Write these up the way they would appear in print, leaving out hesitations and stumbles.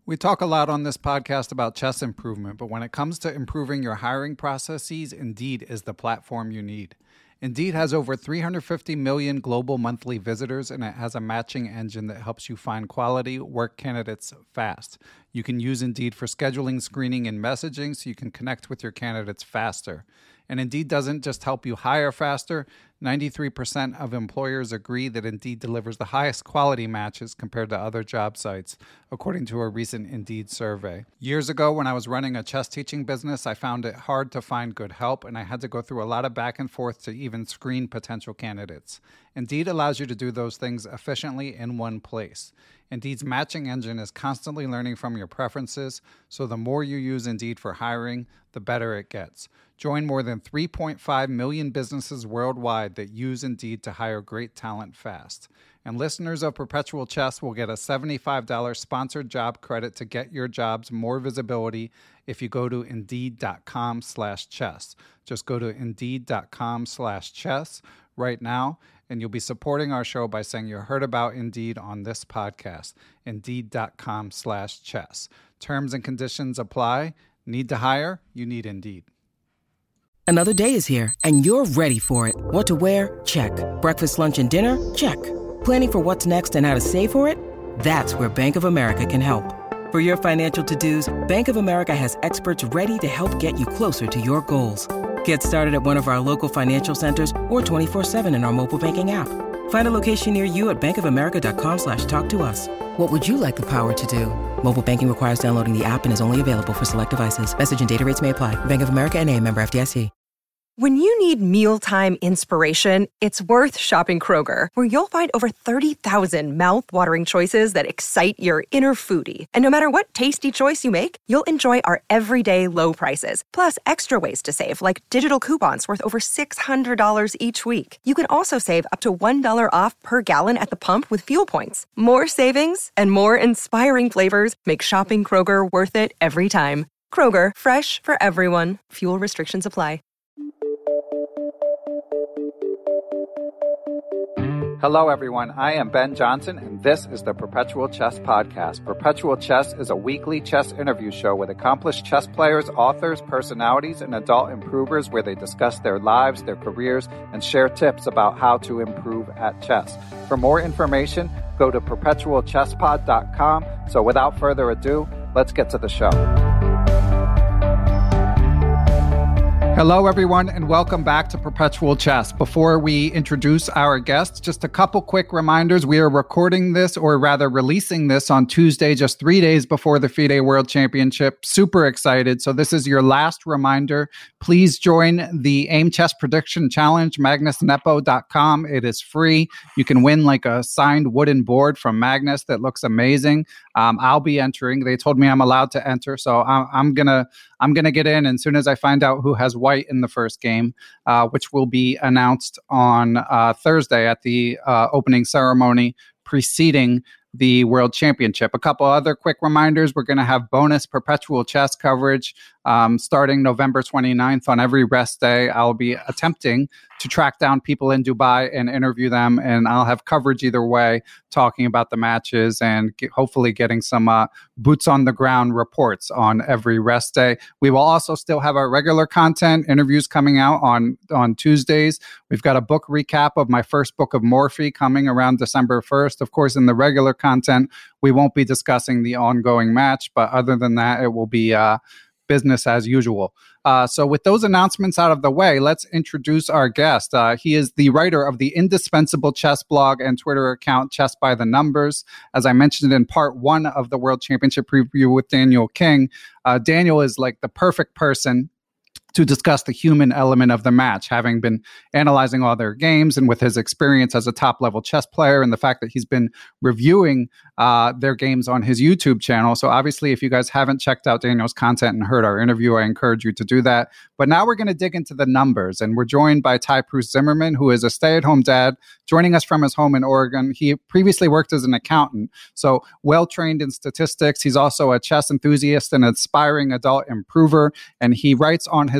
We talk a lot on this podcast about chess improvement, but when it comes to improving your hiring processes, Indeed is the platform you need. Indeed has over 350 million global monthly visitors, and it has a matching engine that helps you find quality work candidates fast. You can use Indeed for scheduling, screening, and messaging so you can connect with your candidates faster. And Indeed doesn't just help you hire faster. 93% of employers agree that Indeed delivers the highest quality matches compared to other job sites, according to a recent Indeed survey. Years ago, when I was running a chess teaching business, I found it hard to find good help, and I had to go through a lot of back and forth to even screen potential candidates. Indeed allows you to do those things efficiently in one place. Indeed's matching engine is constantly learning from your preferences, so the more you use Indeed for hiring, the better it gets. Join more than 3.5 million businesses worldwide that use Indeed to hire great talent fast. And listeners of Perpetual Chess will get a $75 sponsored job credit to get your jobs more visibility if you go to Indeed.com/chess. Just go to Indeed.com/chess right now, and you'll be supporting our show by saying you heard about Indeed on this podcast. Indeed.com/chess. Terms and conditions apply. Need to hire? You need Indeed. Another day is here, and you're ready for it. What to wear? Check. Breakfast, lunch, and dinner? Check. Planning for what's next and how to save for it? That's where Bank of America can help. For your financial to-dos, Bank of America has experts ready to help get you closer to your goals. Get started at one of our local financial centers or 24/7 in our mobile banking app. Find a location near you at bankofamerica.com/talktous. What would you like the power to do? Mobile banking requires downloading the app and is only available for select devices. Message and data rates may apply. Bank of America N.A., member FDIC. When you need mealtime inspiration, it's worth shopping Kroger, where you'll find over 30,000 mouth-watering choices that excite your inner foodie. And no matter what tasty choice you make, you'll enjoy our everyday low prices, plus extra ways to save, like digital coupons worth over $600 each week. You can also save up to $1 off per gallon at the pump with fuel points. More savings and more inspiring flavors make shopping Kroger worth it every time. Kroger, fresh for everyone. Fuel restrictions apply. Hello, everyone. I am Ben Johnson, and this is the Perpetual Chess Podcast. Perpetual Chess is a weekly chess interview show with accomplished chess players, authors, personalities, and adult improvers where they discuss their lives, their careers, and share tips about how to improve at chess. For more information, go to perpetualchesspod.com. So without further ado, let's get to the show. Hello, everyone, and welcome back to Perpetual Chess. Before we introduce our guests, just a couple quick reminders. We are recording this, or rather releasing this, on Tuesday, just 3 days before the FIDE World Championship. Super excited. So this is your last reminder. Please join the AIM Chess Prediction Challenge, MagnusNepo.com. It is free. You can win like a signed wooden board from Magnus that looks amazing. I'll be entering. They told me I'm allowed to enter, so I'm gonna get in as soon as I find out who has white in the first game, which will be announced on Thursday at the opening ceremony preceding the World Championship. A couple other quick reminders. We're going to have bonus Perpetual Chess coverage starting November 29th on every rest day. I'll be attempting to track down people in Dubai and interview them, and I'll have coverage either way, talking about the matches and hopefully getting some boots on the ground reports on every rest day. We will also still have our regular content, interviews coming out on Tuesdays. We've got a book recap of my first book of Morphy coming around December 1st. Of course, in the regular content, we won't be discussing the ongoing match, but other than that, it will be business as usual. So with those announcements out of the way, let's introduce our guest. He is the writer of the indispensable chess blog and Twitter account Chess by the Numbers. As I mentioned in part one of the World Championship preview with Daniel King, Daniel is like the perfect person to discuss the human element of the match, having been analyzing all their games and with his experience as a top-level chess player and the fact that he's been reviewing their games on his YouTube channel. So obviously, if you guys haven't checked out Daniel's content and heard our interview, I encourage you to do that. But now we're going to dig into the numbers, and we're joined by Ty Proust Zimmerman, who is a stay-at-home dad, joining us from his home in Oregon. He previously worked as an accountant, so well-trained in statistics. He's also a chess enthusiast and aspiring adult improver, and he writes on his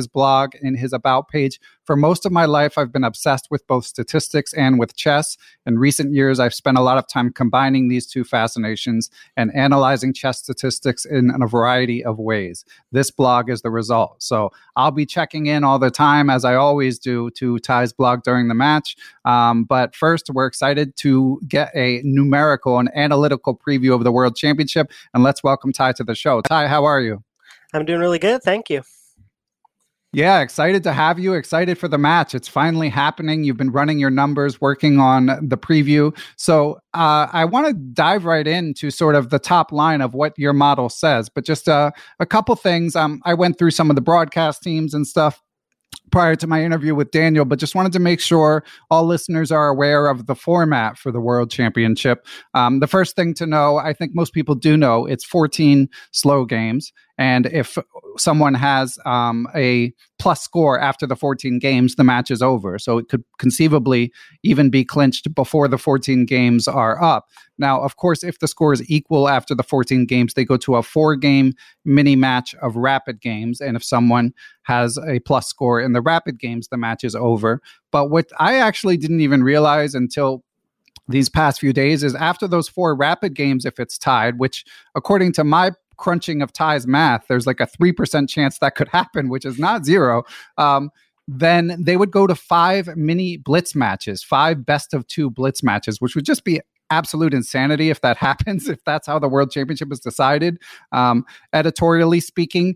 his blog in his About page. For most of my life, I've been obsessed with both statistics and with chess. In recent years, I've spent a lot of time combining these two fascinations and analyzing chess statistics in a variety of ways. This blog is the result. So I'll be checking in all the time, as I always do, to Ty's blog during the match. But first, we're excited to get a numerical and analytical preview of the World Championship. And let's welcome Ty to the show. Ty, how are you? I'm doing really good. Thank you. Yeah, excited to have you. Excited for the match. It's finally happening. You've been running your numbers, working on the preview. So I want to dive right into sort of the top line of what your model says. But just a couple things. I went through some of the broadcast teams and stuff prior to my interview with Daniel, but just wanted to make sure all listeners are aware of the format for the World Championship. The first thing to know, I think most people do know, it's 14 slow games. And if someone has a plus score after the 14 games, the match is over. So it could conceivably even be clinched before the 14 games are up. Now, of course, if the score is equal after the 14 games, they go to a 4-game mini match of rapid games. And if someone has a plus score in the rapid games, the match is over. But what I actually didn't even realize until these past few days is after those 4 rapid games, if it's tied, which according to my crunching of Ty's math, there's like a 3% chance that could happen, which is not zero. Then they would go to 5 mini blitz matches, 5 best of 2 blitz matches, which would just be absolute insanity if that happens, if that's how the World Championship is decided. Editorially speaking,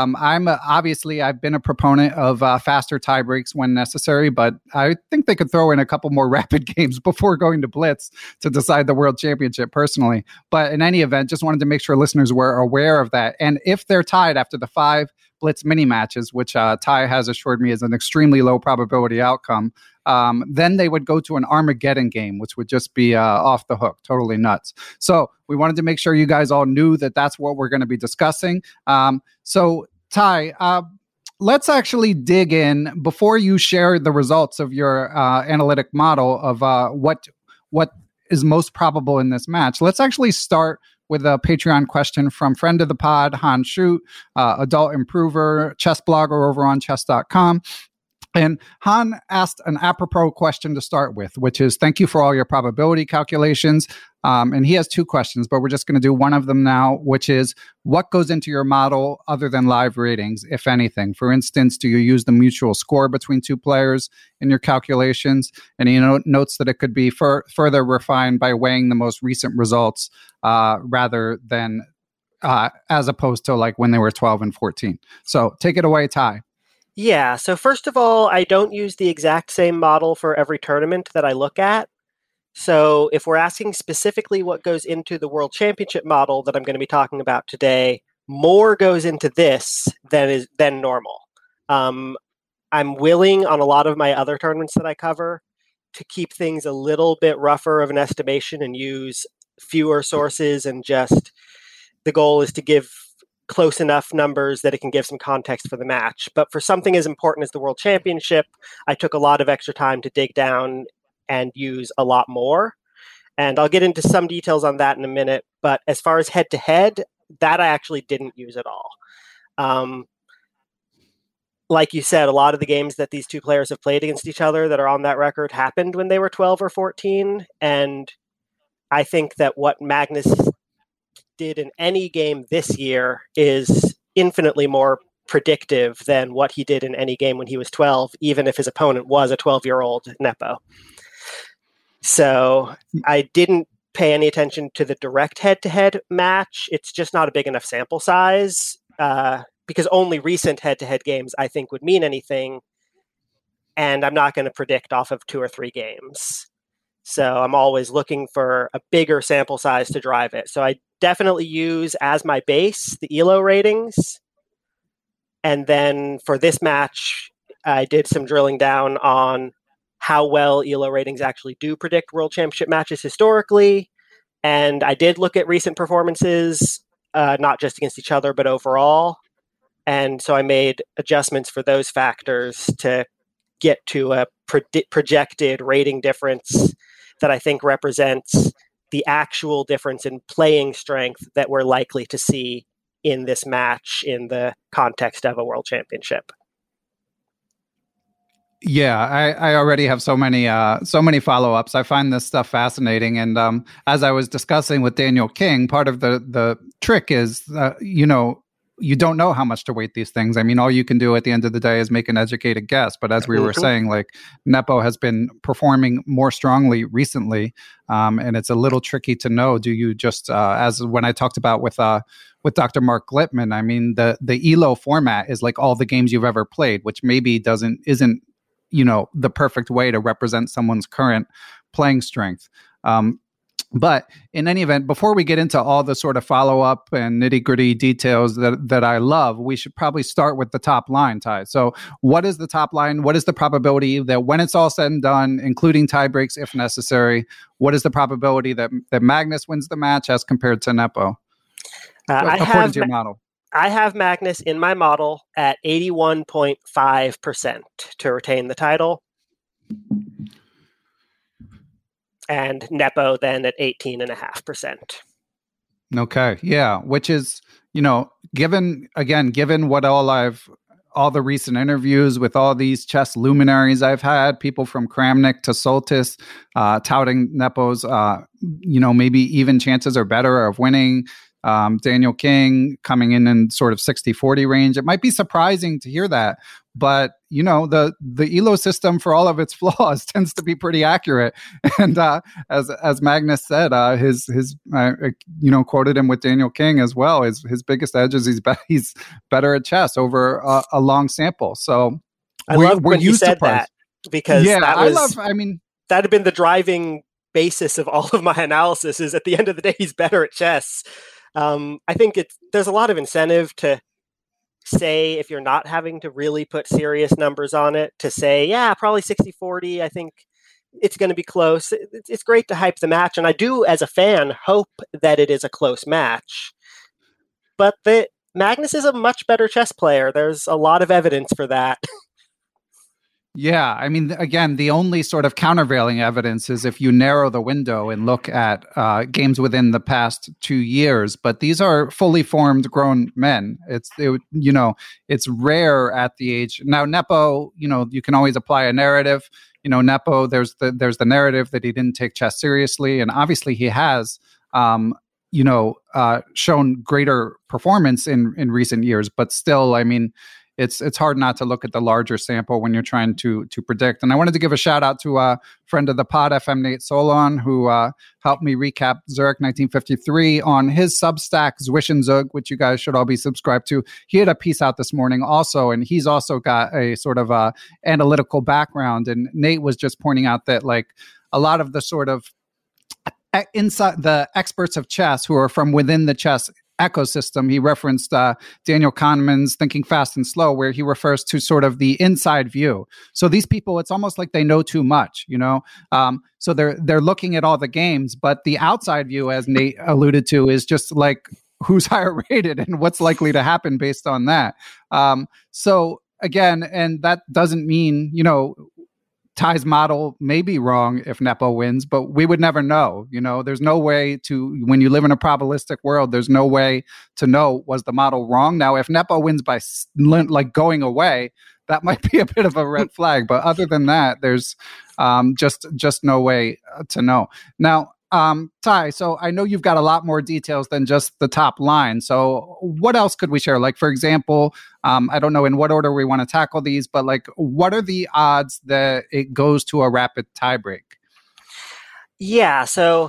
I've been a proponent of faster tie breaks when necessary, but I think they could throw in a couple more rapid games before going to blitz to decide the World Championship personally. But in any event, just wanted to make sure listeners were aware of that. And if they're tied after the 5 blitz mini matches, which Ty has assured me is an extremely low probability outcome, then they would go to an Armageddon game, which would just be off the hook, totally nuts. So we wanted to make sure you guys all knew that that's what we're going to be discussing. So Ty, let's actually dig in before you share the results of your analytic model of what is most probable in this match. Let's actually start with a Patreon question from friend of the pod, Han Shoot, adult improver, chess blogger over on chess.com. And Han asked an apropos question to start with, which is, thank you for all your probability calculations. And he has 2 questions, but we're just going to do one of them now, which is, what goes into your model other than live ratings, if anything? For instance, do you use the mutual score between 2 players in your calculations? And he notes that it could be further refined by weighing the most recent results rather than as opposed to like when they were 12 and 14. So take it away, Ty. Yeah, so first of all, I don't use the exact same model for every tournament that I look at. So if we're asking specifically what goes into the World Championship model that I'm going to be talking about today, more goes into this than normal. I'm willing on a lot of my other tournaments that I cover to keep things a little bit rougher of an estimation and use fewer sources, and just the goal is to give close enough numbers that it can give some context for the match. But for something as important as the World Championship, I took a lot of extra time to dig down and use a lot more. And I'll get into some details on that in a minute. But as far as head-to-head, that I actually didn't use at all. Like you said, a lot of the games that these 2 players have played against each other that are on that record happened when they were 12 or 14. And I think that what Magnus did in any game this year is infinitely more predictive than what he did in any game when he was 12, even if his opponent was a 12-year-old Nepo. So I didn't pay any attention to the direct head-to-head match. It's just not a big enough sample size because only recent head-to-head games I think would mean anything, and I'm not going to predict off of 2 or 3 games. So I'm always looking for a bigger sample size to drive it. So I definitely use as my base the ELO ratings. And then for this match, I did some drilling down on how well ELO ratings actually do predict World Championship matches historically. And I did look at recent performances, not just against each other, but overall. And so I made adjustments for those factors to get to a projected rating difference that I think represents the actual difference in playing strength that we're likely to see in this match in the context of a World Championship. Yeah, I already have so many follow-ups. I find this stuff fascinating, and as I was discussing with Daniel King, part of the trick is you don't know how much to weight these things. I mean, all you can do at the end of the day is make an educated guess. But as we were saying, like Nepo has been performing more strongly recently, and it's a little tricky to know. Do you just as when I talked about with Dr. Mark Glittman, I mean the ELO format is like all the games you've ever played, which maybe isn't the perfect way to represent someone's current playing strength. But in any event, before we get into all the sort of follow-up and nitty-gritty details that I love, we should probably start with the top line, Ty. So what is the top line? What is the probability that when it's all said and done, including tie breaks if necessary, what is the probability that Magnus wins the match as compared to Nepo? According to your model. I have Magnus in my model at 81.5% to retain the title. And Nepo then at 18.5%. Okay. Yeah. Which is, given what all the recent interviews with all these chess luminaries I've had, people from Kramnik to Soltis, touting Nepo's, maybe even chances are better of winning. Daniel King coming in sort of 60-40 range. It might be surprising to hear that, but the ELO system, for all of its flaws, tends to be pretty accurate. And as Magnus said, his quoted him with Daniel King as well. His biggest edge is he's better at chess over a long sample. So I love when you said that, because that had been the driving basis of all of my analysis. Is at the end of the day, he's better at chess. I think there's a lot of incentive to say, if you're not having to really put serious numbers on it, to say, yeah, probably 60-40. I think it's going to be close. It's great to hype the match. And I do, as a fan, hope that it is a close match. But Magnus is a much better chess player. There's a lot of evidence for that. Yeah, I mean, again, the only sort of countervailing evidence is if you narrow the window and look at games within the past 2 years. But these are fully formed grown men. It's rare at the age now. Nepo, you can always apply a narrative. Nepo, there's the narrative that he didn't take chess seriously, and obviously he has. Shown greater performance in recent years, but still, I mean, it's hard not to look at the larger sample when you're trying to predict. And I wanted to give a shout out to a friend of the pod, FM Nate Solon, who helped me recap Zurich 1953 on his Substack, Zwischenzug, which you guys should all be subscribed to. He had a piece out this morning also, and he's also got a sort of analytical background. And Nate was just pointing out that like a lot of the sort of inside the experts of chess who are from within the chess ecosystem. He referenced Daniel Kahneman's Thinking Fast and Slow, where he refers to sort of the inside view. So these people, it's almost like they know too much, so they're looking at all the games, but the outside view, as Nate alluded to, is just like who's higher rated and what's likely to happen based on that. So again, and that doesn't mean, Ty's model may be wrong if Nepo wins, but we would never know. There's no way to, when you live in a probabilistic world, there's no way to know, was the model wrong? Now, if Nepo wins by like going away, that might be a bit of a red flag. But other than that, there's just no way to know. Now, Ty, so I know you've got a lot more details than just the top line. So what else could we share? Like, for example, I don't know in what order we want to tackle these, but like, what are the odds that it goes to a rapid tiebreak? Yeah, so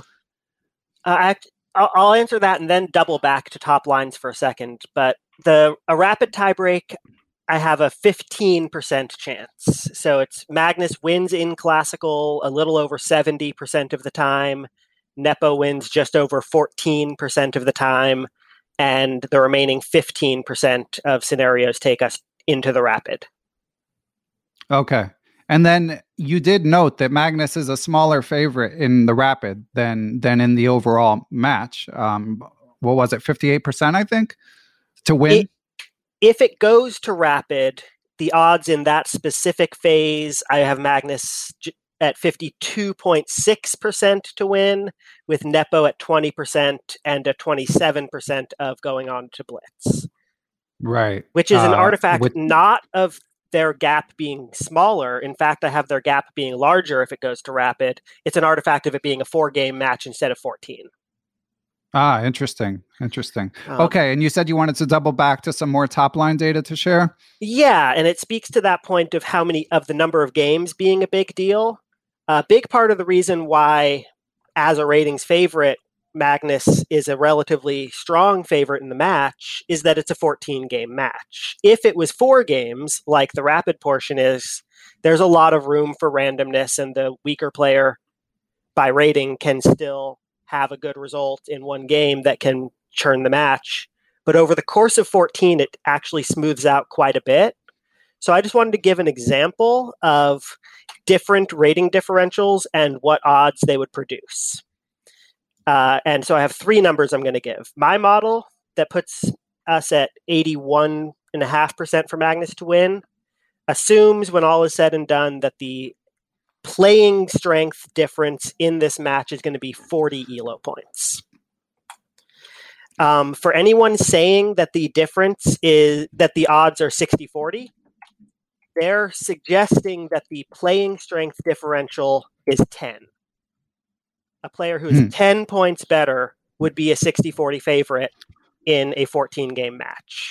I'll answer that and then double back to top lines for a second. But a rapid tiebreak, I have a 15% chance. So it's Magnus wins in classical a little over 70% of the time. Nepo wins just over 14% of the time, and the remaining 15% of scenarios take us into the rapid. Okay. And then you did note that Magnus is a smaller favorite in the rapid than in the overall match. What was it, 58%, I think, to win? If it goes to rapid, the odds in that specific phase, I have Magnus at 52.6% to win, with Nepo at 20% and a 27% of going on to blitz. Right. Which is an artifact not of their gap being smaller. In fact, I have their gap being larger if it goes to Rapid. It's an artifact of it being a 4-game match instead of 14. Ah, interesting. Okay, and you said you wanted to double back to some more top-line data to share? Yeah, and it speaks to that point of how many of the number of games being a big deal. A big part of the reason why, as a ratings favorite, Magnus is a relatively strong favorite in the match is that it's a 14-game match. If it was 4 games, like the Rapid portion is, there's a lot of room for randomness, and the weaker player by rating can still have a good result in one game that can churn the match. But over the course of 14, it actually smooths out quite a bit. So I just wanted to give an example of different rating differentials and what odds they would produce. And so I have 3 numbers I'm going to give. My model that puts us at 81.5% for Magnus to win assumes, when all is said and done, that the playing strength difference in this match is going to be 40 ELO points. For anyone saying that the difference is that the odds are 60-40, they're suggesting that the playing strength differential is 10. A player who's 10 points better would be a 60-40 favorite in a 14-game match.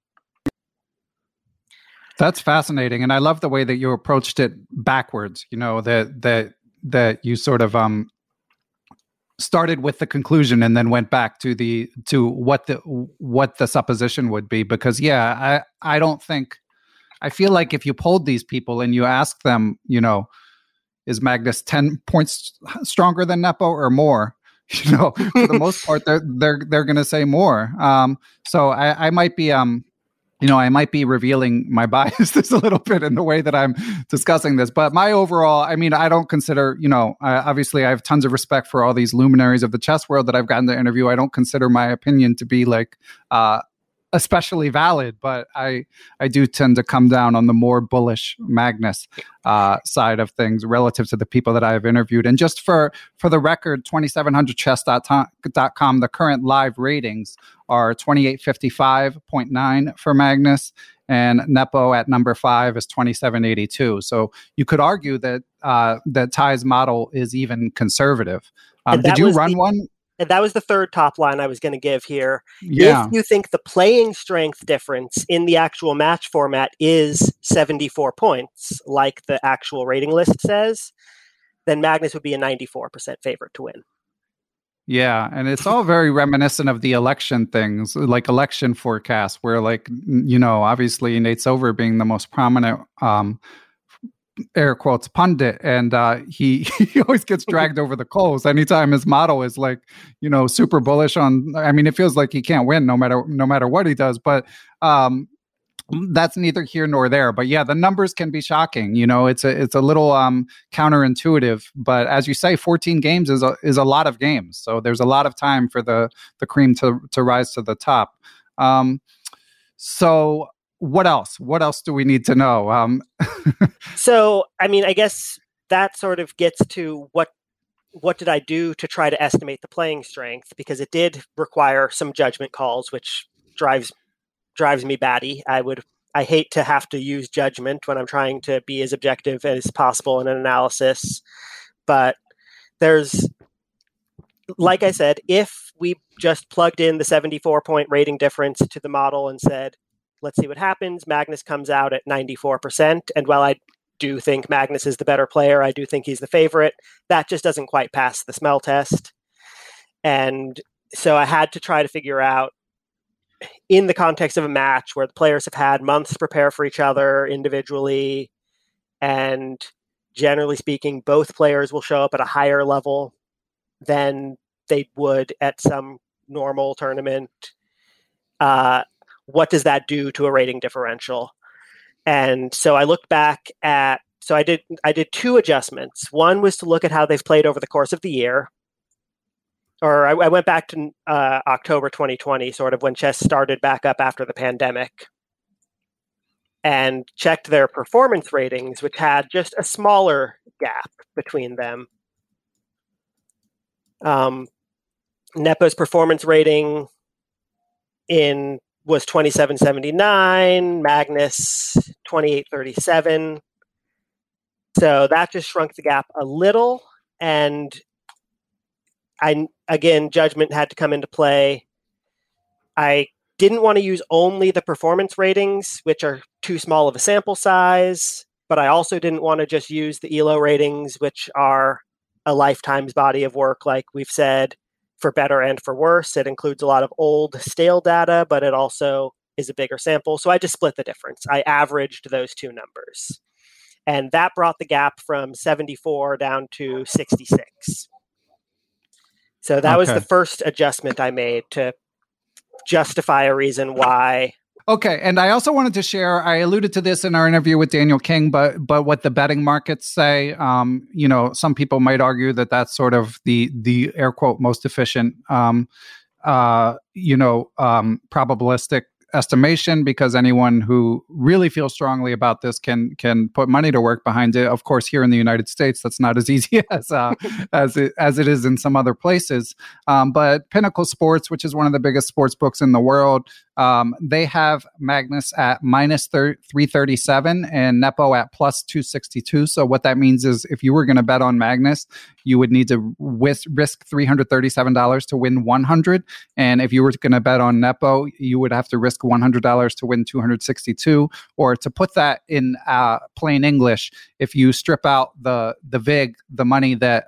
That's fascinating, and I love the way that you approached it backwards. You know, that you sort of started with the conclusion and then went back to what the supposition would be. Because I don't think, I feel like if you polled these people and you asked them, you know, is Magnus 10 points stronger than Nepo or more? You know, for the most part, they're going to say more. So I might be I might be revealing my bias a little bit in the way that I'm discussing this. But my overall, I mean, I don't consider, obviously I have tons of respect for all these luminaries of the chess world that I've gotten to interview. I don't consider my opinion to be like especially valid, but I do tend to come down on the more bullish Magnus side of things relative to the people that I have interviewed. And just for the record, 2700chess.com, the current live ratings are 2855.9 for Magnus, and Nepo at number 5 is 2782. So you could argue that that Ty's model is even conservative. Did you run one? And that was the third top line I was going to give here. Yeah. If you think the playing strength difference in the actual match format is 74 points, like the actual rating list says, then Magnus would be a 94% favorite to win. Yeah, and it's all very reminiscent of the election things, like election forecasts, where, like, obviously Nate Silver being the most prominent air quotes pundit, and he always gets dragged over the coals anytime his model is like, super bullish on. I mean, it feels like he can't win no matter what he does, but that's neither here nor there. But yeah, the numbers can be shocking. It's a little counterintuitive, but as you say, 14 games is a lot of games, so there's a lot of time for the cream to rise to the top. So what else do we need to know? So, I mean, I guess that sort of gets to what did I do to try to estimate the playing strength, because it did require some judgment calls, which drives me batty. I hate to have to use judgment when I'm trying to be as objective as possible in an analysis. But there's, like I said, if we just plugged in the 74-point rating difference to the model and said, let's see what happens, Magnus comes out at 94%. And while I do think Magnus is the better player, I do think he's the favorite, that just doesn't quite pass the smell test. And so I had to try to figure out, in the context of a match where the players have had months to prepare for each other individually, and generally speaking, both players will show up at a higher level than they would at some normal tournament. What does that do to a rating differential? And so I looked back at, I did 2 adjustments. One was to look at how they've played over the course of the year. Or I went back to October 2020, sort of when chess started back up after the pandemic, and checked their performance ratings, which had just a smaller gap between them. Nepo's performance rating was 27.79, Magnus 28.37. So that just shrunk the gap a little. And again, judgment had to come into play. I didn't want to use only the performance ratings, which are too small of a sample size, but I also didn't want to just use the ELO ratings, which are a lifetime's body of work, like we've said, for better and for worse. It includes a lot of old, stale data, but it also is a bigger sample. So I just split the difference. I averaged those two numbers. And that brought the gap from 74 down to 66. So that was the first adjustment I made to justify a reason why. Okay, and I also wanted to share, I alluded to this in our interview with Daniel King, but what the betting markets say, some people might argue that that's sort of the air quote most efficient, probabilistic estimation, because anyone who really feels strongly about this can put money to work behind it. Of course, here in the United States, that's not as easy as it is in some other places. But Pinnacle Sports, which is one of the biggest sports books in the world, they have Magnus at minus 337 and Nepo at plus 262. So what that means is if you were going to bet on Magnus, you would need to risk $337 to win 100. And if you were going to bet on Nepo, you would have to risk $100 to win 262. Or to put that in plain English, if you strip out the VIG, the money that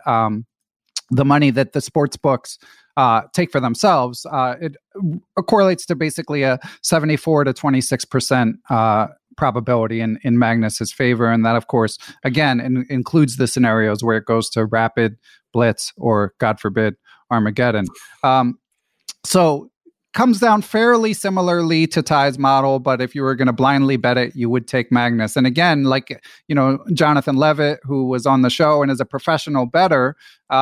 the sports books take for themselves, it correlates to basically a 74 to 26% probability in Magnus's favor. And that, of course, again, includes the scenarios where it goes to Rapid, Blitz, or, God forbid, Armageddon. So comes down fairly similarly to Ty's model, but if you were going to blindly bet it, you would take Magnus. And again, like, Jonathan Levitt, who was on the show and is a professional bettor,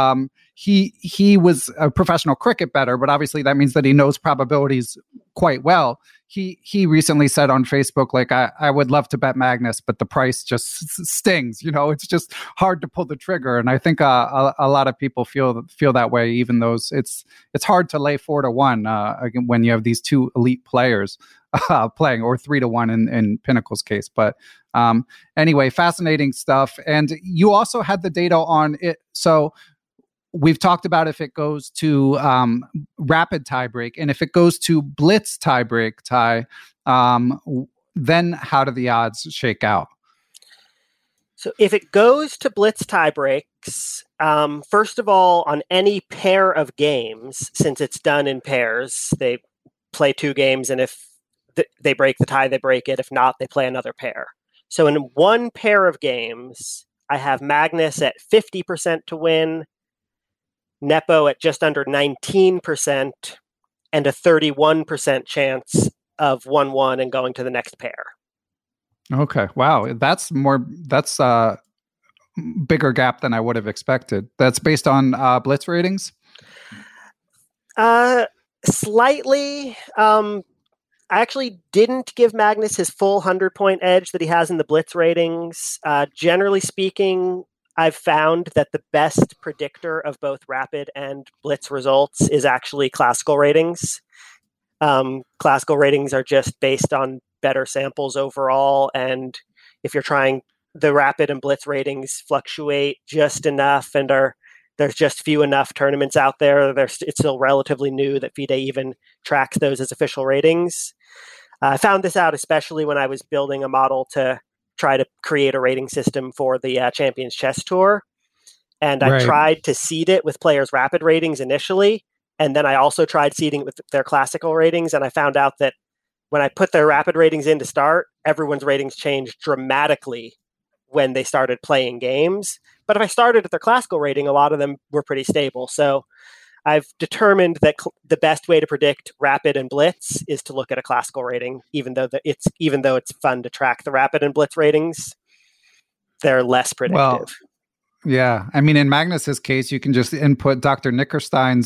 he was a professional cricket bettor, but obviously that means that he knows probabilities quite well. He recently said on Facebook, like, I would love to bet Magnus, but the price just stings. It's just hard to pull the trigger. And I think a lot of people feel that way, even though it's hard to lay 4-1 when you have these two elite players playing, or 3-1 in Pinnacle's case. But anyway, fascinating stuff. And you also had the data on it. So we've talked about if it goes to Rapid tiebreak, and if it goes to Blitz tiebreak, Ty, then how do the odds shake out? So if it goes to Blitz tiebreaks, first of all, on any pair of games, since it's done in pairs, they play two games, and if they break the tie, they break it. If not, they play another pair. So in one pair of games, I have Magnus at 50% to win, Nepo at just under 19%, and a 31% chance of 1-1 and going to the next pair. Okay. Wow. That's a bigger gap than I would have expected. That's based on Blitz ratings? Slightly. I actually didn't give Magnus his full 100-point edge that he has in the Blitz ratings. Generally speaking, I've found that the best predictor of both Rapid and Blitz results is actually classical ratings. Classical ratings are just based on better samples overall, and if you're trying, the Rapid and Blitz ratings fluctuate just enough, and there's just few enough tournaments out there. It's still relatively new that FIDE even tracks those as official ratings. I found this out especially when I was building a model to try to create a rating system for the Champions Chess Tour. And I tried to seed it with players' Rapid ratings initially. And then I also tried seeding it with their classical ratings. And I found out that when I put their Rapid ratings in to start, everyone's ratings changed dramatically when they started playing games. But if I started at their classical rating, a lot of them were pretty stable. So I've determined that the best way to predict Rapid and Blitz is to look at a classical rating, even though it's fun to track the Rapid and Blitz ratings, they're less predictive. Well, yeah. I mean, in Magnus's case, you can just input Dr. Nickerstein's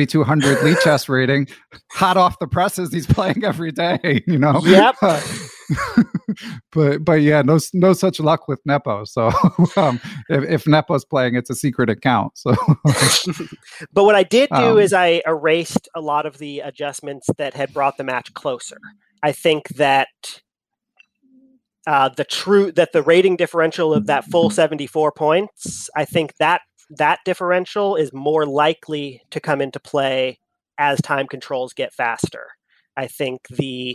3,200 Lee chess rating hot off the presses. He's playing every day, Yep. but yeah, no such luck with Nepo. So if Nepo's playing, it's a secret account. So, but what I did do is I erased a lot of the adjustments that had brought the match closer. I think that the rating differential of that full 74 points, I think that differential is more likely to come into play as time controls get faster. I think the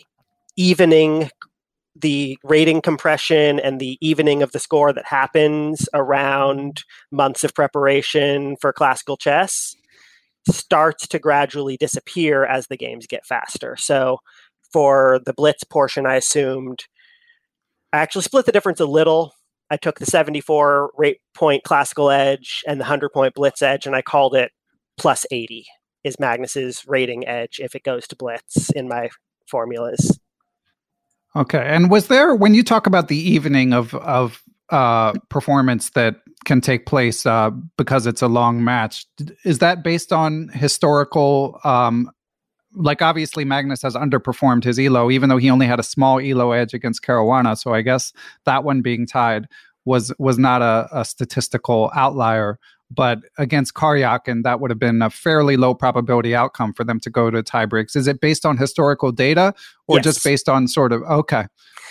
rating compression and the evening of the score that happens around months of preparation for classical chess starts to gradually disappear as the games get faster. So for the blitz portion, I actually split the difference a little. I took the 74 rate point classical edge and the 100-point blitz edge, and I called it plus 80 is Magnus's rating edge if it goes to blitz in my formulas. Okay. And was there, when you talk about the evening of performance that can take place because it's a long match, is that based on historical, like obviously Magnus has underperformed his ELO, even though he only had a small ELO edge against Caruana. So I guess that one being tied was not a statistical outlier. But against Karyakin, that would have been a fairly low probability outcome for them to go to tie breaks. Is it based on historical data or just based on sort of, okay.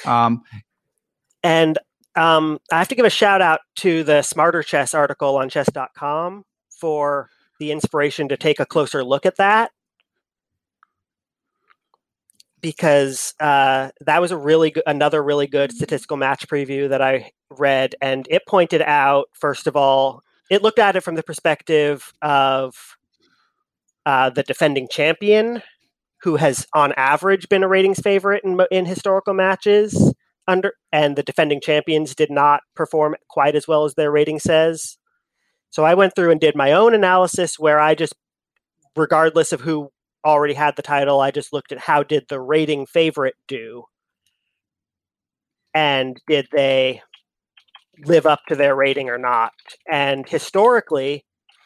And I have to give a shout out to the Smarter Chess article on chess.com for the inspiration to take a closer look at that. Because that was another really good statistical match preview that I read. And it pointed out, first of all, it looked at it from the perspective of the defending champion, who has on average been a ratings favorite in historical matches, and the defending champions did not perform quite as well as their rating says. So I went through and did my own analysis where I just, regardless of who already had the title, I just looked at how did the rating favorite do, and did they live up to their rating or not. And historically,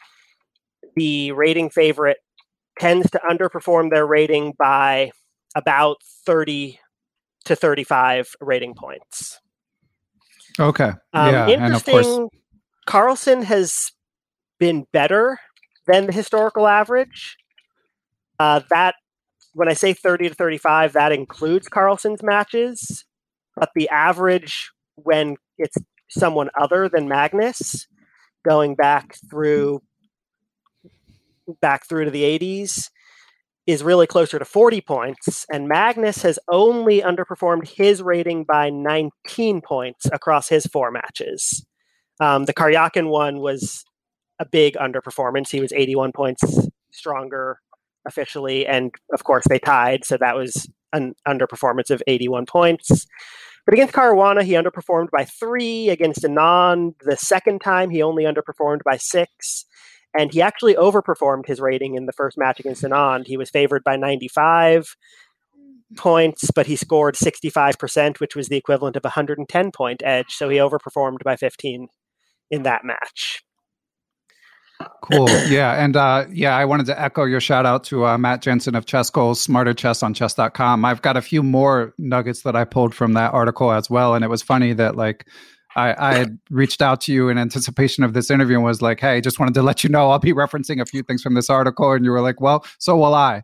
the rating favorite tends to underperform their rating by about 30 to 35 rating points. Okay. Yeah, interesting. and of course, Carlsen has been better than the historical average. That, when I say 30 to 35, that includes Carlsen's matches, but the average when it's someone other than Magnus, going back through to the 80s, is really closer to 40 points, and Magnus has only underperformed his rating by 19 points across his 4 matches. The Karyakin one was a big underperformance. He was 81 points stronger officially, and of course they tied, so that was an underperformance of 81 points. But against Caruana, he underperformed by 3. Against Anand, the second time, he only underperformed by 6. And he actually overperformed his rating in the first match against Anand. He was favored by 95 points, but he scored 65%, which was the equivalent of a 110-point edge. So he overperformed by 15 in that match. Cool. Yeah. And I wanted to echo your shout out to Matt Jensen of Chess Goals, Smarter Chess on chess.com. I've got a few more nuggets that I pulled from that article as well. And it was funny that I had reached out to you in anticipation of this interview and was like, hey, just wanted to let you know I'll be referencing a few things from this article. And you were like, well, so will I.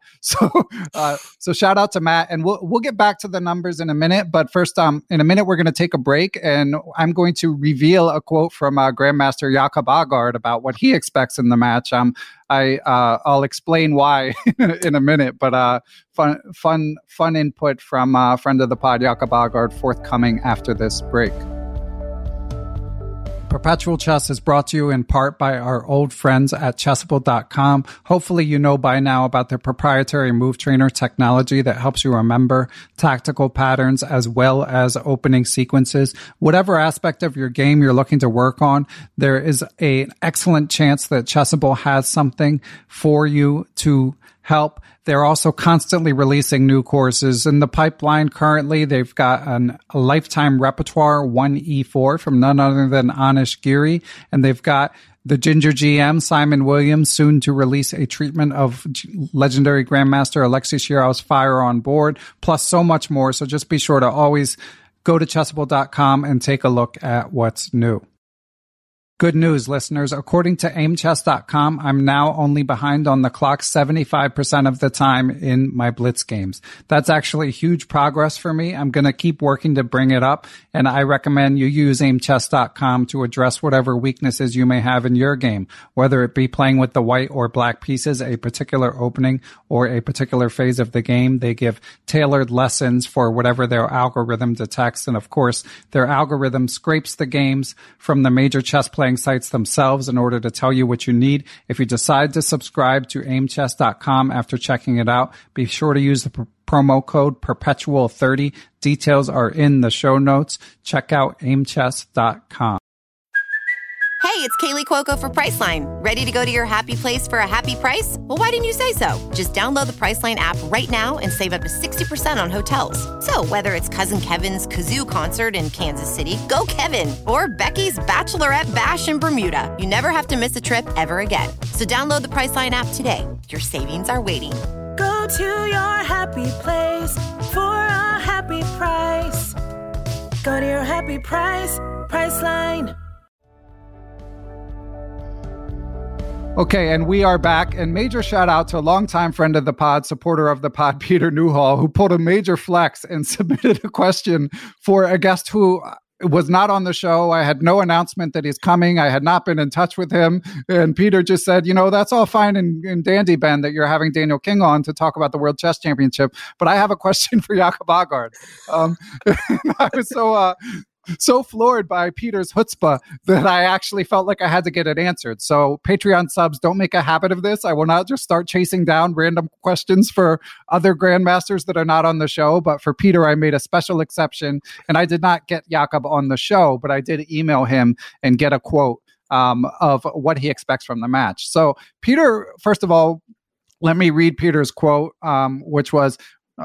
So shout out to Matt. And we'll get back to the numbers in a minute. But first, in a minute, we're going to take a break. And I'm going to reveal a quote from Grandmaster Jakob Aagaard about what he expects in the match. I'll explain why in a minute. But fun input from a friend of the pod, Jakob Aagaard, forthcoming after this break. Perpetual Chess is brought to you in part by our old friends at Chessable.com. Hopefully you know by now about their proprietary Move Trainer technology that helps you remember tactical patterns as well as opening sequences. Whatever aspect of your game you're looking to work on, there is an excellent chance that Chessable has something for you to help. They're also constantly releasing new courses. In the pipeline currently, they've got a lifetime repertoire 1E4 from none other than Anish Giri, and they've got the Ginger GM, Simon Williams, soon to release a treatment of legendary Grandmaster Alexei Shirov's Fire on Board, plus so much more. So just be sure to always go to chessable.com and take a look at what's new. Good news, listeners. According to aimchess.com, I'm now only behind on the clock 75% of the time in my Blitz games. That's actually huge progress for me. I'm going to keep working to bring it up, and I recommend you use aimchess.com to address whatever weaknesses you may have in your game, whether it be playing with the white or black pieces, a particular opening, or a particular phase of the game. They give tailored lessons for whatever their algorithm detects, and of course, their algorithm scrapes the games from the major chess players sites themselves in order to tell you what you need. If you decide to subscribe to aimchess.com after checking it out, be sure to use the promo code perpetual30. Details are in the show notes. Check out aimchess.com. Hey, it's Kaylee Cuoco for Priceline. Ready to go to your happy place for a happy price? Well, why didn't you say so? Just download the Priceline app right now and save up to 60% on hotels. So whether it's Cousin Kevin's Kazoo Concert in Kansas City, go Kevin, or Becky's Bachelorette Bash in Bermuda, you never have to miss a trip ever again. So download the Priceline app today. Your savings are waiting. Go to your happy place for a happy price. Go to your happy price, Priceline. Okay, and we are back. And major shout out to a longtime friend of the pod, supporter of the pod, Peter Newhall, who pulled a major flex and submitted a question for a guest who was not on the show. I had no announcement that he's coming. I had not been in touch with him. And Peter just said, that's all fine and dandy, Ben, that you're having Daniel King on to talk about the World Chess Championship. But I have a question for Jakob Aagaard. I was so floored by Peter's chutzpah that I actually felt like I had to get it answered. So Patreon subs, don't make a habit of this. I will not just start chasing down random questions for other grandmasters that are not on the show. But for Peter, I made a special exception, and I did not get Jakob on the show, but I did email him and get a quote of what he expects from the match. So Peter, first of all, let me read Peter's quote, which was,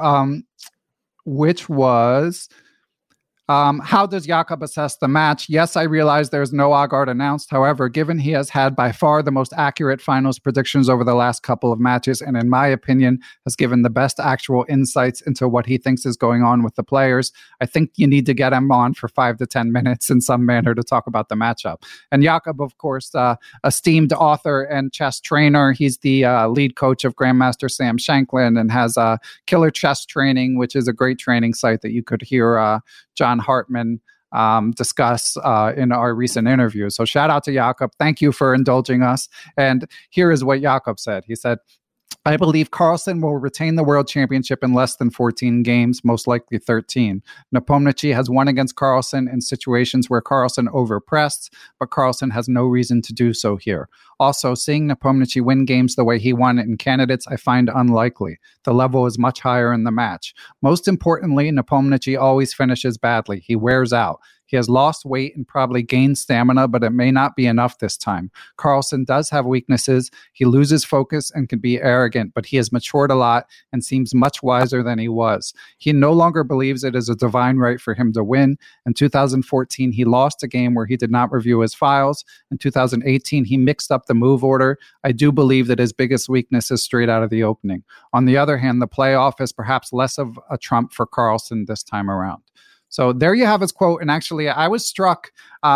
how does Jakob assess the match? Yes, I realize there's no Aagaard announced. However, given he has had by far the most accurate finals predictions over the last couple of matches, and in my opinion, has given the best actual insights into what he thinks is going on with the players, I think you need to get him on for 5 to 10 minutes in some manner to talk about the matchup. And Jakob, of course, esteemed author and chess trainer. He's the lead coach of Grandmaster Sam Shanklin and has Killer Chess Training, which is a great training site that you could hear John Hartman discuss in our recent interview. So shout out to Jakob. Thank you for indulging us. And here is what Jakob said. He said, I believe Carlsen will retain the world championship in less than 14 games, most likely 13. Nepomniachtchi has won against Carlsen in situations where Carlsen overpressed, but Carlsen has no reason to do so here. Also, seeing Nepomniachtchi win games the way he won in candidates, I find unlikely. The level is much higher in the match. Most importantly, Nepomniachtchi always finishes badly. He wears out. He has lost weight and probably gained stamina, but it may not be enough this time. Carlsen does have weaknesses. He loses focus and can be arrogant, but he has matured a lot and seems much wiser than he was. He no longer believes it is a divine right for him to win. In 2014, he lost a game where he did not review his files. In 2018, he mixed up the move order. I do believe that his biggest weakness is straight out of the opening. On the other hand, the playoff is perhaps less of a trump for Carlsen this time around. So there you have his quote. And actually, I was struck.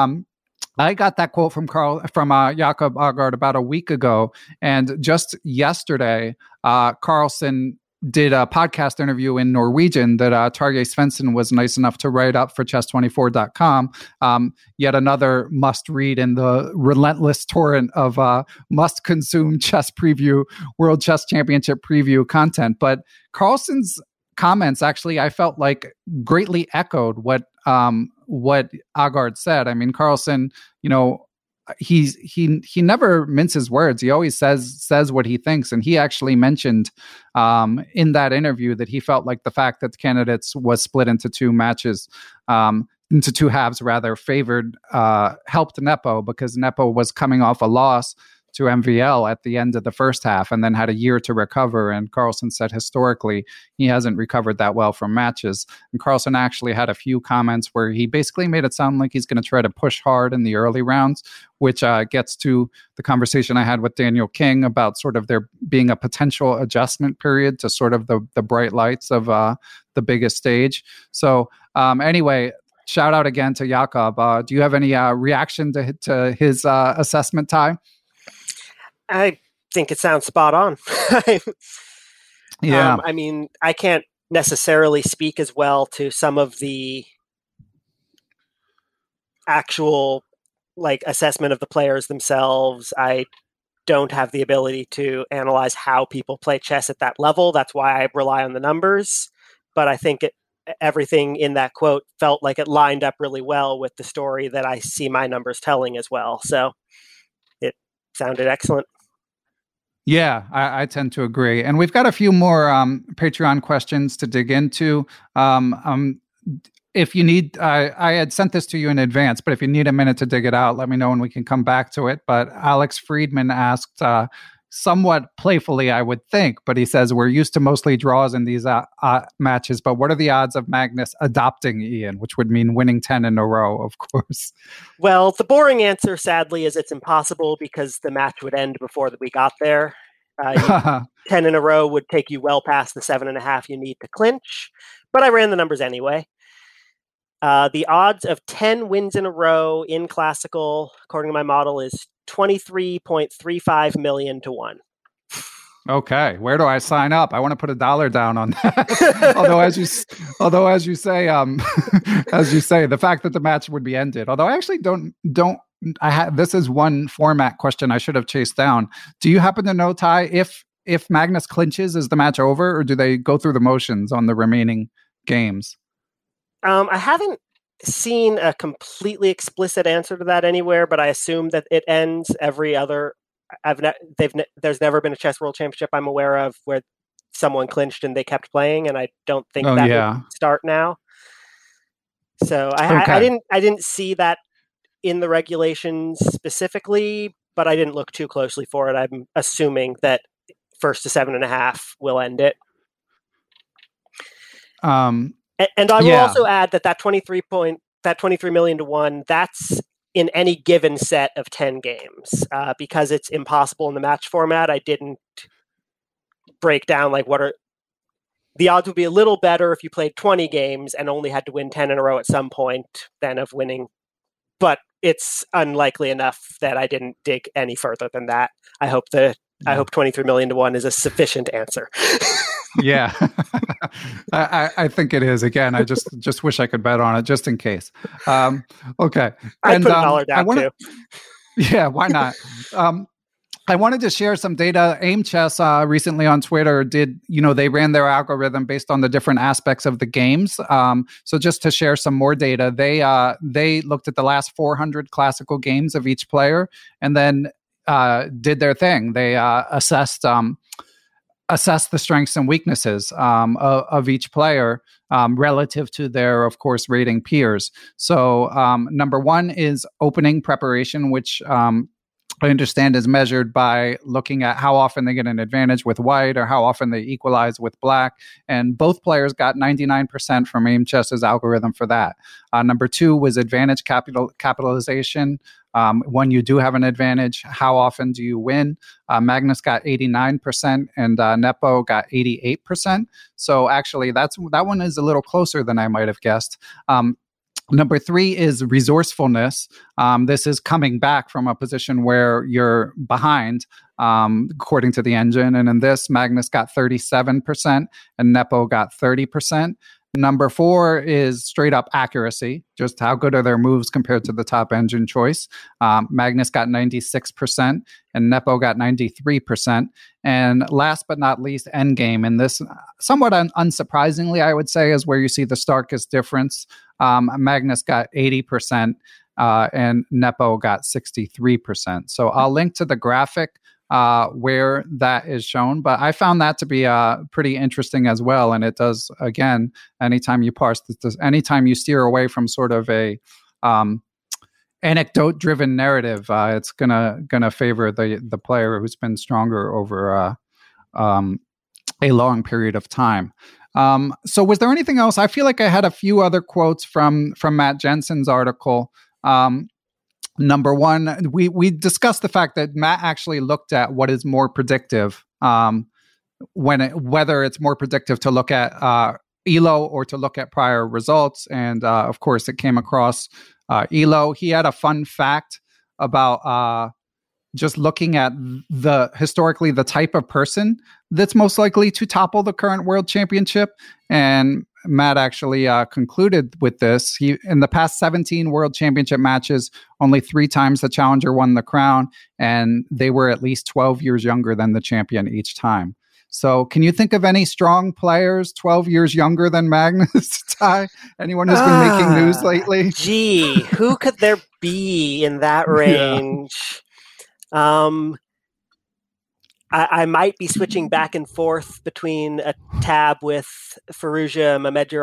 I got that quote from Jakob Aagaard about a week ago. And just yesterday, Carlsen did a podcast interview in Norwegian that Tarjei Svensson was nice enough to write up for chess24.com. Yet another must read in the relentless torrent of must consume chess preview, World Chess Championship preview content. But Carlsen's comments actually, I felt like greatly echoed what Aagaard said. I mean, Carlsen, he never minces words. He always says what he thinks. And he actually mentioned in that interview that he felt like the fact that the candidates was split into two matches, into two halves rather, favored helped Nepo, because Nepo was coming off a loss to MVL at the end of the first half and then had a year to recover. And Carlsen said historically he hasn't recovered that well from matches. And Carlsen actually had a few comments where he basically made it sound like he's going to try to push hard in the early rounds, which gets to the conversation I had with Daniel King about sort of there being a potential adjustment period to sort of the bright lights of the biggest stage. So anyway, shout out again to Jakob. Do you have any reaction to his assessment, Ty? I think it sounds spot on. Yeah. I mean, I can't necessarily speak as well to some of the actual assessment of the players themselves. I don't have the ability to analyze how people play chess at that level. That's why I rely on the numbers. But I think everything in that quote felt like it lined up really well with the story that I see my numbers telling as well. So it sounded excellent. Yeah, I tend to agree. And we've got a few more Patreon questions to dig into. If you need, I had sent this to you in advance, but if you need a minute to dig it out, let me know and we can come back to it. But Alex Friedman asked, somewhat playfully, I would think, but he says, we're used to mostly draws in these matches, but what are the odds of Magnus adopting Ian, which would mean winning 10 in a row, of course? Well, the boring answer, sadly, is it's impossible because the match would end before we got there. 10 in a row would take you well past the 7.5 you need to clinch, but I ran the numbers anyway. The odds of 10 wins in a row in Classical, according to my model, is 23.35 million to 1. Okay, where do I sign up? I want to put $1 down on that. although as you say, the fact that the match would be ended. Although I actually don't. This is one format question I should have chased down. Do you happen to know, Ty, if Magnus clinches, is the match over, or do they go through the motions on the remaining games? I haven't seen a completely explicit answer to that anywhere, but I assume that it ends every other. There's never been a chess world championship I'm aware of where someone clinched and they kept playing, and I don't think would start now. So I didn't see that in the regulations specifically, but I didn't look too closely for it. I'm assuming that first to 7.5 will end it. And I will also add that 23 million to 1, that's in any given set of 10 games. Because it's impossible in the match format, I didn't break down the odds would be a little better if you played 20 games and only had to win 10 in a row at some point than of winning. But it's unlikely enough that I didn't dig any further than that. I hope 23 million to 1 is a sufficient answer. Yeah, I think it is. Again, I just wish I could bet on it just in case. Okay. I'd put $1 down too. Yeah, why not? I wanted to share some data. Aim Chess recently on Twitter they ran their algorithm based on the different aspects of the games. So just to share some more data, they looked at the last 400 classical games of each player and then did their thing. They assessed the strengths and weaknesses of each player relative to their, of course, rating peers. So number one is opening preparation, which I understand is measured by looking at how often they get an advantage with white or how often they equalize with black. And both players got 99% from Aim Chess's algorithm for that. Number two was advantage capitalization. When you do have an advantage, how often do you win? Magnus got 89% and Nepo got 88%. So actually, that one is a little closer than I might have guessed. Number three is resourcefulness. This is coming back from a position where you're behind, according to the engine. And in this, Magnus got 37% and Nepo got 30%. Number four is straight up accuracy. Just how good are their moves compared to the top engine choice. Magnus got 96% and Nepo got 93%. And last but not least, endgame. And this, somewhat unsurprisingly, I would say, is where you see the starkest difference. Magnus got 80% and Nepo got 63%. So I'll link to the graphic where that is shown, but I found that to be pretty interesting as well. And it does, again, anytime you parse this, anytime you steer away from sort of a anecdote-driven narrative, it's gonna favor the player who's been stronger over a long period of time. So was there anything else? I feel like I had a few other quotes from Matt Jensen's article. Number one, we discussed the fact that Matt actually looked at what is more predictive, whether it's more predictive to look at ELO or to look at prior results. And of course, it came across ELO. He had a fun fact about just looking at historically the type of person that's most likely to topple the current world championship. And Matt actually concluded with this. In the past 17 world championship matches, only 3 times the challenger won the crown, and they were at least 12 years younger than the champion each time. So can you think of any strong players 12 years younger than Magnus, Ty? Anyone who's been making news lately? Gee, who could there be in that range? Yeah. I might be switching back and forth between a tab with Firouzja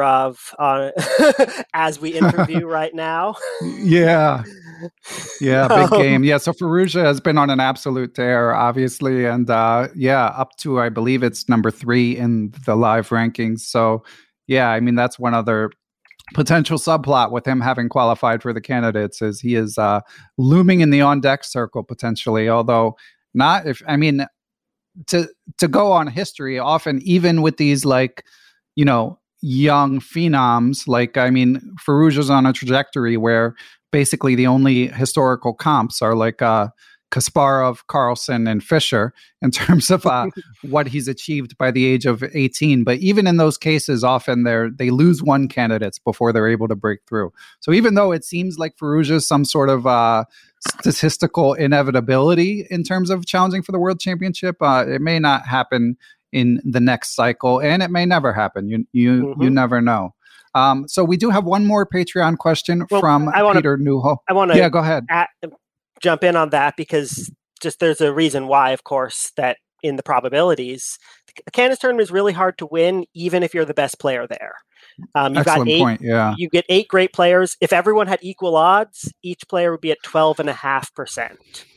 Mamedjarov as we interview right now. Yeah, big game. Yeah, so Firouzja has been on an absolute tear, obviously, and up to, I believe it's number 3 in the live rankings. So yeah, I mean, that's one other potential subplot with him having qualified for the candidates, is he is looming in the on-deck circle potentially, although not if, I mean, to go on history, often even with these young phenoms, Firouzja's on a trajectory where basically the only historical comps are Kasparov, Carlsen, and Fischer in terms of what he's achieved by the age of 18. But even in those cases, often they lose one candidates before they're able to break through. So even though it seems like Firouzja is some sort of statistical inevitability in terms of challenging for the world championship, it may not happen in the next cycle, and it may never happen. You never know. So we do have one more Patreon question from Peter Newhall. I want to go ahead. Jump in on that, because just there's a reason why, of course, that in the probabilities, the Candidates Tournament is really hard to win, even if you're the best player there. Excellent point. Yeah, you get 8 great players. If everyone had equal odds, each player would be at 12.5%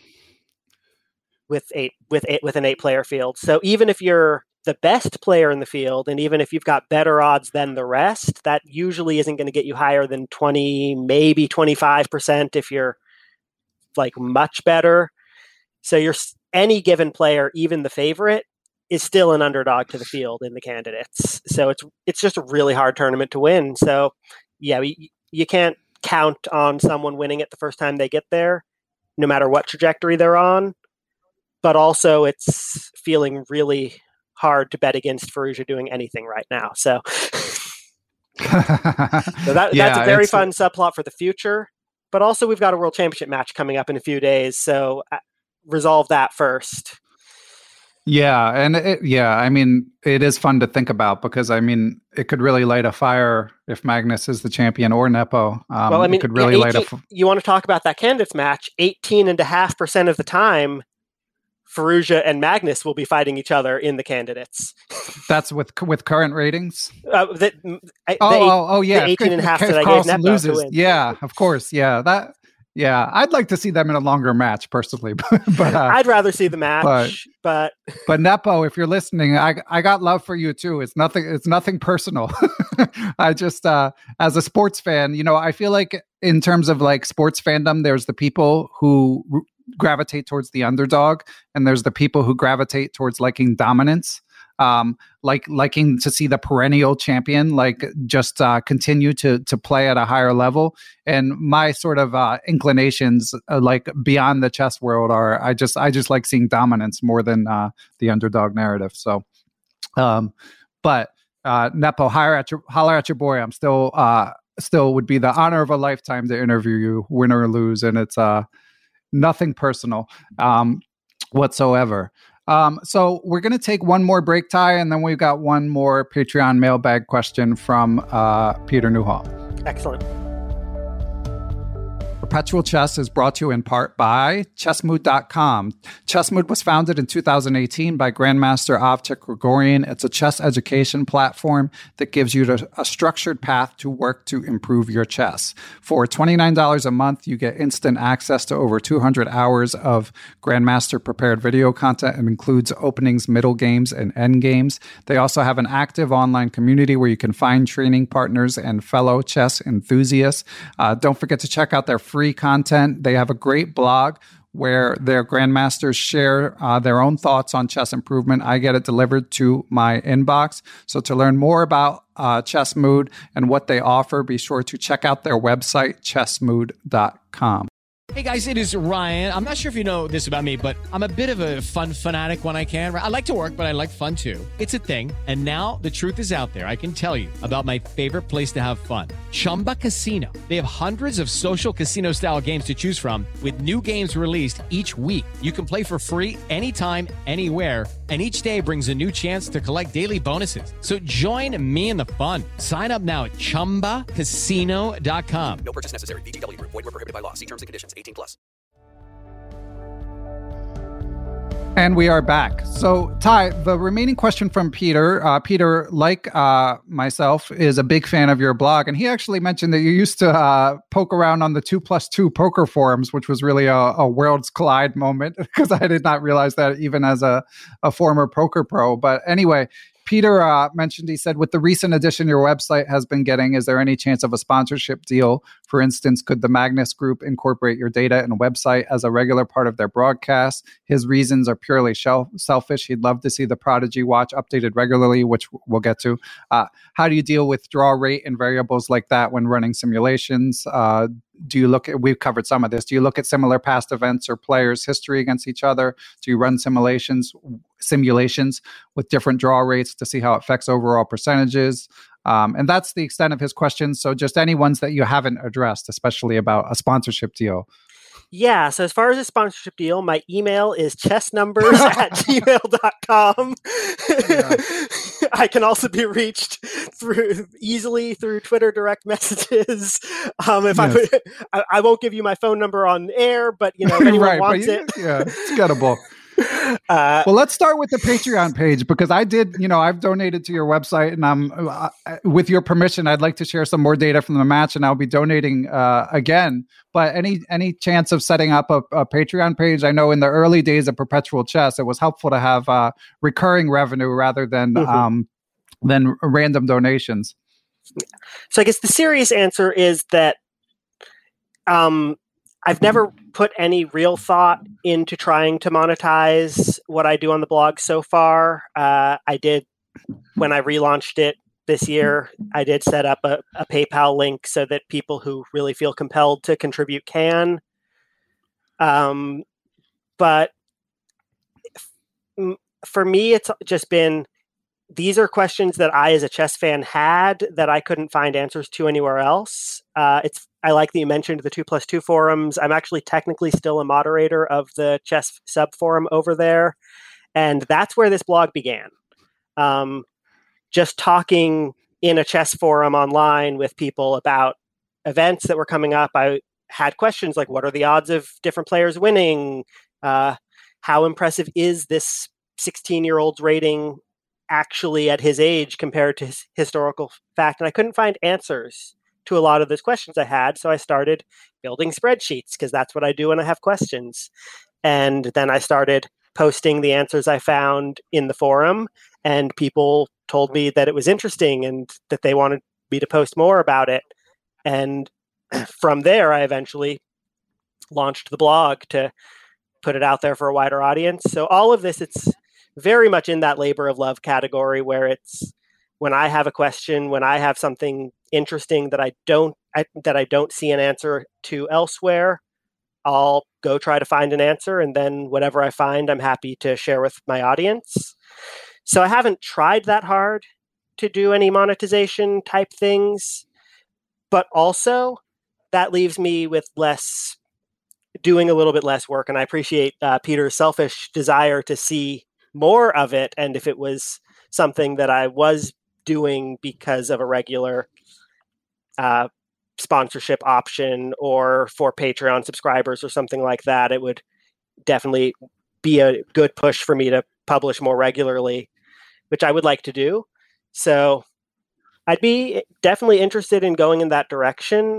with an 8-player field. So even if you're the best player in the field, and even if you've got better odds than the rest, that usually isn't going to get you higher than 20, maybe 25% if you're much better. So any given player, even the favorite, is still an underdog to the field in the candidates. So it's just a really hard tournament to win. So yeah, you can't count on someone winning it the first time they get there, no matter what trajectory they're on. But also it's feeling really hard to bet against Firouzja doing anything right now. So, that's a very fun subplot for the future. But also we've got a world championship match coming up in a few days. So resolve that first. Yeah. And it is fun to think about, because it could really light a fire if Magnus is the champion, or Nepo. It could really light you want to talk about that candidates match, 18.5% of the time, Firouzja and Magnus will be fighting each other in the candidates. That's with current ratings? Yeah. The 18.5 that I gave Nepo loses. to win. Yeah, of course. Yeah, I'd like to see them in a longer match personally, but I'd rather see the match. But Nepo, if you're listening, I got love for you too. It's nothing personal. I just as a sports fan, I feel like in terms of sports fandom, there's the people who gravitate towards the underdog, and there's the people who gravitate towards liking dominance, liking to see the perennial champion just continue to play at a higher level. And my sort of inclinations beyond the chess world are I just like seeing dominance more than the underdog narrative. So but Nepo, holler at your boy. I'm still would be the honor of a lifetime to interview you, win or lose, and it's nothing personal whatsoever. So we're going to take one more break, Ty, and then we've got one more Patreon mailbag question from Peter Newhall. Excellent. Perpetual Chess is brought to you in part by chessmood.com. Chessmood was founded in 2018 by Grandmaster Avcik Grigorian. It's a chess education platform that gives you a structured path to work to improve your chess. For $29 a month, you get instant access to over 200 hours of Grandmaster prepared video content and includes openings, middle games, and end games. They also have an active online community where you can find training partners and fellow chess enthusiasts. Don't forget to check out their free content. They have a great blog where their grandmasters share their own thoughts on chess improvement. I get it delivered to my inbox. So to learn more about Chessmood and what they offer, be sure to check out their website, chessmood.com. Hey guys, it is Ryan. I'm not sure if you know this about me, but I'm a bit of a fun fanatic when I can. I like to work, but I like fun too. It's a thing. And now the truth is out there. I can tell you about my favorite place to have fun. Chumba Casino. They have hundreds of social casino style games to choose from with new games released each week. You can play for free anytime, anywhere. And each day brings a new chance to collect daily bonuses. So join me in the fun. Sign up now at ChumbaCasino.com. No purchase necessary. VGW Group. Void where prohibited by law. See terms and conditions. 18+. And we are back. So, Ty, the remaining question from Peter. Peter, like myself, is a big fan of your blog. And he actually mentioned that you used to poke around on the 2+2 poker forums, which was really a worlds collide moment, because I did not realize that even as a former poker pro. But anyway, Peter mentioned, he said, with the recent addition your website has been getting, is there any chance of a sponsorship deal? For instance, could the Magnus Group incorporate your data and website as a regular part of their broadcast? His reasons are purely selfish. He'd love to see the Prodigy watch updated regularly, which we'll get to. How do you deal with draw rate and variables like that when running simulations? Do you look at, we've covered some of this. Do you look at similar past events or players' history against each other? Do you run simulations with different draw rates to see how it affects overall percentages? And that's the extent of his questions. So just any ones that you haven't addressed, especially about a sponsorship deal. Yeah, so as far as a sponsorship deal, my email is chessnumbers@gmail.com. Yeah. I can also be reached easily through Twitter direct messages. Yes. I won't give you my phone number on air, but if anyone wants it. Yeah, it's gettable. Well, let's start with the Patreon page, because I've donated to your website, and with your permission, I'd like to share some more data from the match, and I'll be donating again. But any chance of setting up a Patreon page? I know in the early days of Perpetual Chess, it was helpful to have recurring revenue rather than random donations. So I guess the serious answer is that I've never put any real thought into trying to monetize what I do on the blog so far. I did, when I relaunched it this year, I did set up a PayPal link so that people who really feel compelled to contribute can. But for me, it's just been, these are questions that I, as a chess fan, had that I couldn't find answers to anywhere else. I like that you mentioned the 2+2 forums. I'm actually technically still a moderator of the chess sub forum over there. And that's where this blog began. Just talking in a chess forum online with people about events that were coming up. I had questions like, what are the odds of different players winning? How impressive is this 16-year-old's rating actually at his age compared to his historical fact? And I couldn't find answers to a lot of those questions I had. So I started building spreadsheets, because that's what I do when I have questions. And then I started posting the answers I found in the forum, and people told me that it was interesting and that they wanted me to post more about it. And from there, I eventually launched the blog to put it out there for a wider audience. So all of this, it's very much in that labor of love category, where it's when I have a question, when I have something interesting that I don't see an answer to elsewhere, I'll go try to find an answer. And then whatever I find, I'm happy to share with my audience. So I haven't tried that hard to do any monetization type things, but also that leaves me with doing a little bit less work. And I appreciate Peter's selfish desire to see more of it. And if it was something that I was doing because of a regular sponsorship option or for Patreon subscribers or something like that, it would definitely be a good push for me to publish more regularly, which I would like to do. So I'd be definitely interested in going in that direction.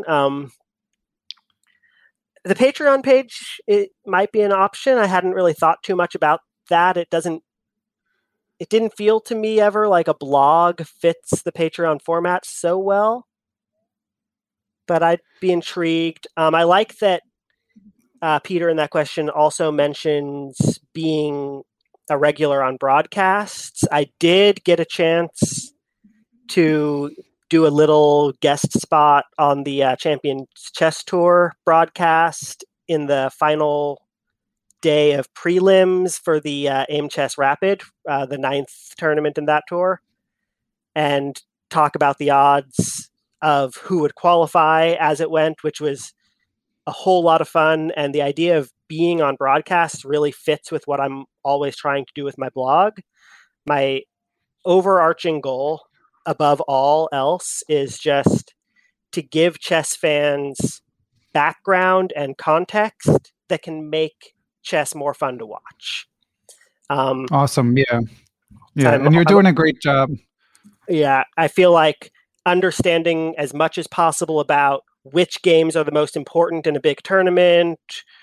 The Patreon page, it might be an option. I hadn't really thought too much about that. It didn't feel to me ever like a blog fits the Patreon format so well, but I'd be intrigued. I like that Peter in that question also mentions being a regular on broadcasts. I did get a chance to do a little guest spot on the Champions Chess Tour broadcast in the final day of prelims for the AIM Chess Rapid, the 9th tournament in that tour, and talk about the odds of who would qualify as it went, which was a whole lot of fun. And the idea of being on broadcast really fits with what I'm always trying to do with my blog. My overarching goal above all else is just to give chess fans background and context that can make chess more fun to watch. Awesome. Yeah. And you're doing a great job. Yeah. I feel like understanding as much as possible about which games are the most important in a big tournament,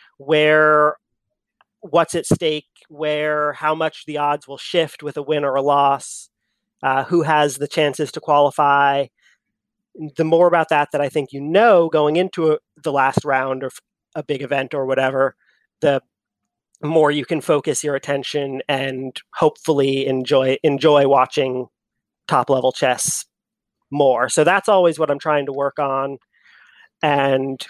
what's at stake, how much the odds will shift with a win or a loss, who has the chances to qualify. The more about that I think going into the last round of a big event or whatever, the more you can focus your attention and hopefully enjoy watching top level chess more. So that's always what I'm trying to work on. And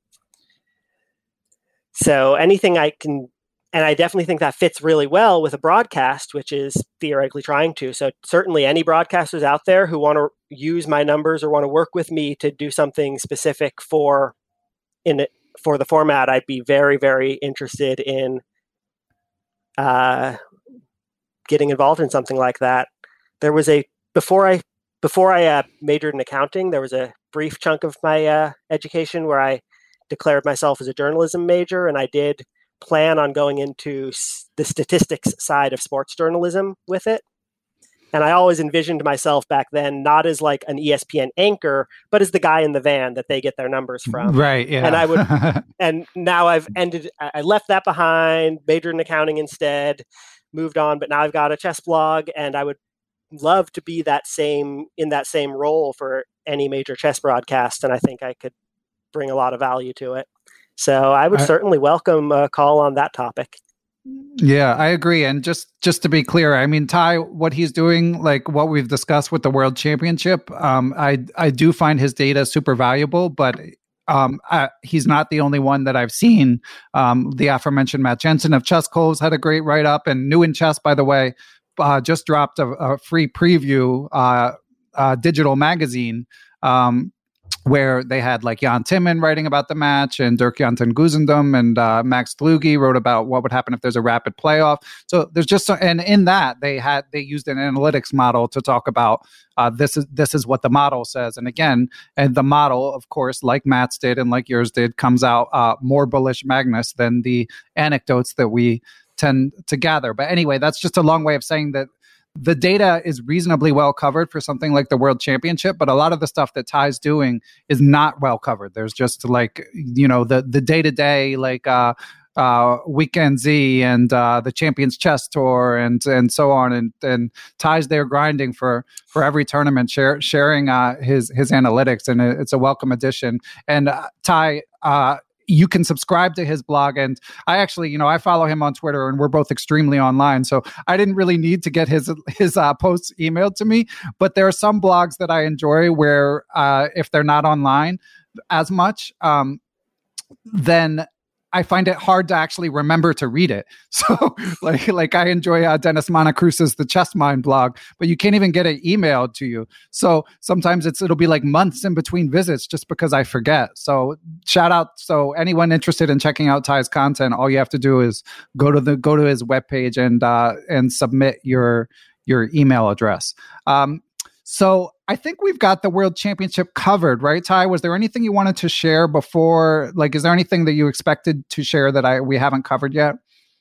so anything I can, and I definitely think that fits really well with a broadcast, which is theoretically trying to. So certainly any broadcasters out there who want to use my numbers or want to work with me to do something specific for the format, I'd be very, very interested in getting involved in something like that. There was before I majored in accounting, there was a brief chunk of my education where I declared myself as a journalism major, and I did plan on going into the statistics side of sports journalism with it. And I always envisioned myself back then not as like an ESPN anchor, but as the guy in the van that they get their numbers from. Right. Yeah. And I would, and now I left that behind, majored in accounting instead, moved on, but now I've got a chess blog, and I would love to be in that same role for any major chess broadcast. And I think I could bring a lot of value to it. So I would certainly welcome a call on that topic. Yeah, I agree. And just to be clear, I mean, Ty, what he's doing, like what we've discussed with the World Championship, I do find his data super valuable, but he's not the only one that I've seen. The aforementioned Matt Jensen of Chess Coves had a great write-up, and New in Chess, by the way, just dropped a free preview digital magazine where they had like Jan Timman writing about the match, and Dirk-Jan ten Geuzendam and Max Dlugy wrote about what would happen if there's a rapid playoff. So there's just and in that they used an analytics model to talk about this is what the model says. And again, and the model, of course, like Matt's did and like yours did, comes out more bullish Magnus than the anecdotes that we tend to gather. But anyway, that's just a long way of saying that the data is reasonably well covered for something like the World Championship, but a lot of the stuff that Ty's doing is not well covered. There's just like, the day-to-day, like Weekend Z and the Champions Chess Tour and so on. And Ty's there grinding for every tournament, sharing his analytics, and it's a welcome addition. And Ty, you can subscribe to his blog. And I actually, I follow him on Twitter, and we're both extremely online. So I didn't really need to get his posts emailed to me. But there are some blogs that I enjoy where if they're not online as much, then I find it hard to actually remember to read it. So like I enjoy Dennis Monacruz's The Chess Mind blog, but you can't even get it emailed to you. So sometimes it'll be like months in between visits just because I forget. So shout out. So anyone interested in checking out Ty's content, all you have to do is go to his webpage and submit your email address. So I think we've got the World Championship covered, right, Ty? Was there anything you wanted to share before? Like, is there anything that you expected to share that we haven't covered yet?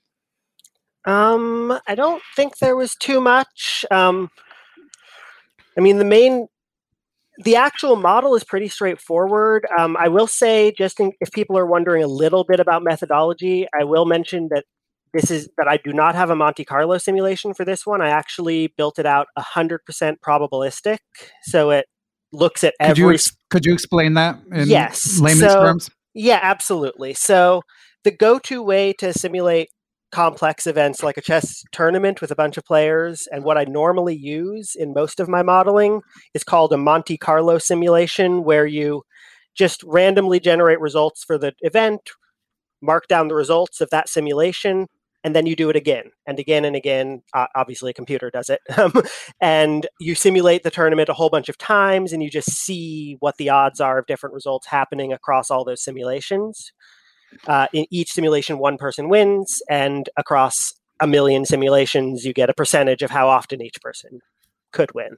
I don't think there was too much. I mean, the actual model is pretty straightforward. I will say, if people are wondering a little bit about methodology, I will mention that I do not have a Monte Carlo simulation for this one. I actually built it out 100% probabilistic, so it looks at every. Could you explain that in layman's terms? Yeah, absolutely. So the go-to way to simulate complex events like a chess tournament with a bunch of players, and what I normally use in most of my modeling, is called a Monte Carlo simulation, where you just randomly generate results for the event, mark down the results of that simulation, and then you do it again and again and again. Obviously, a computer does it. And you simulate the tournament a whole bunch of times, and you just see what the odds are of different results happening across all those simulations. In each simulation, one person wins, and across 1 million simulations, you get a percentage of how often each person could win.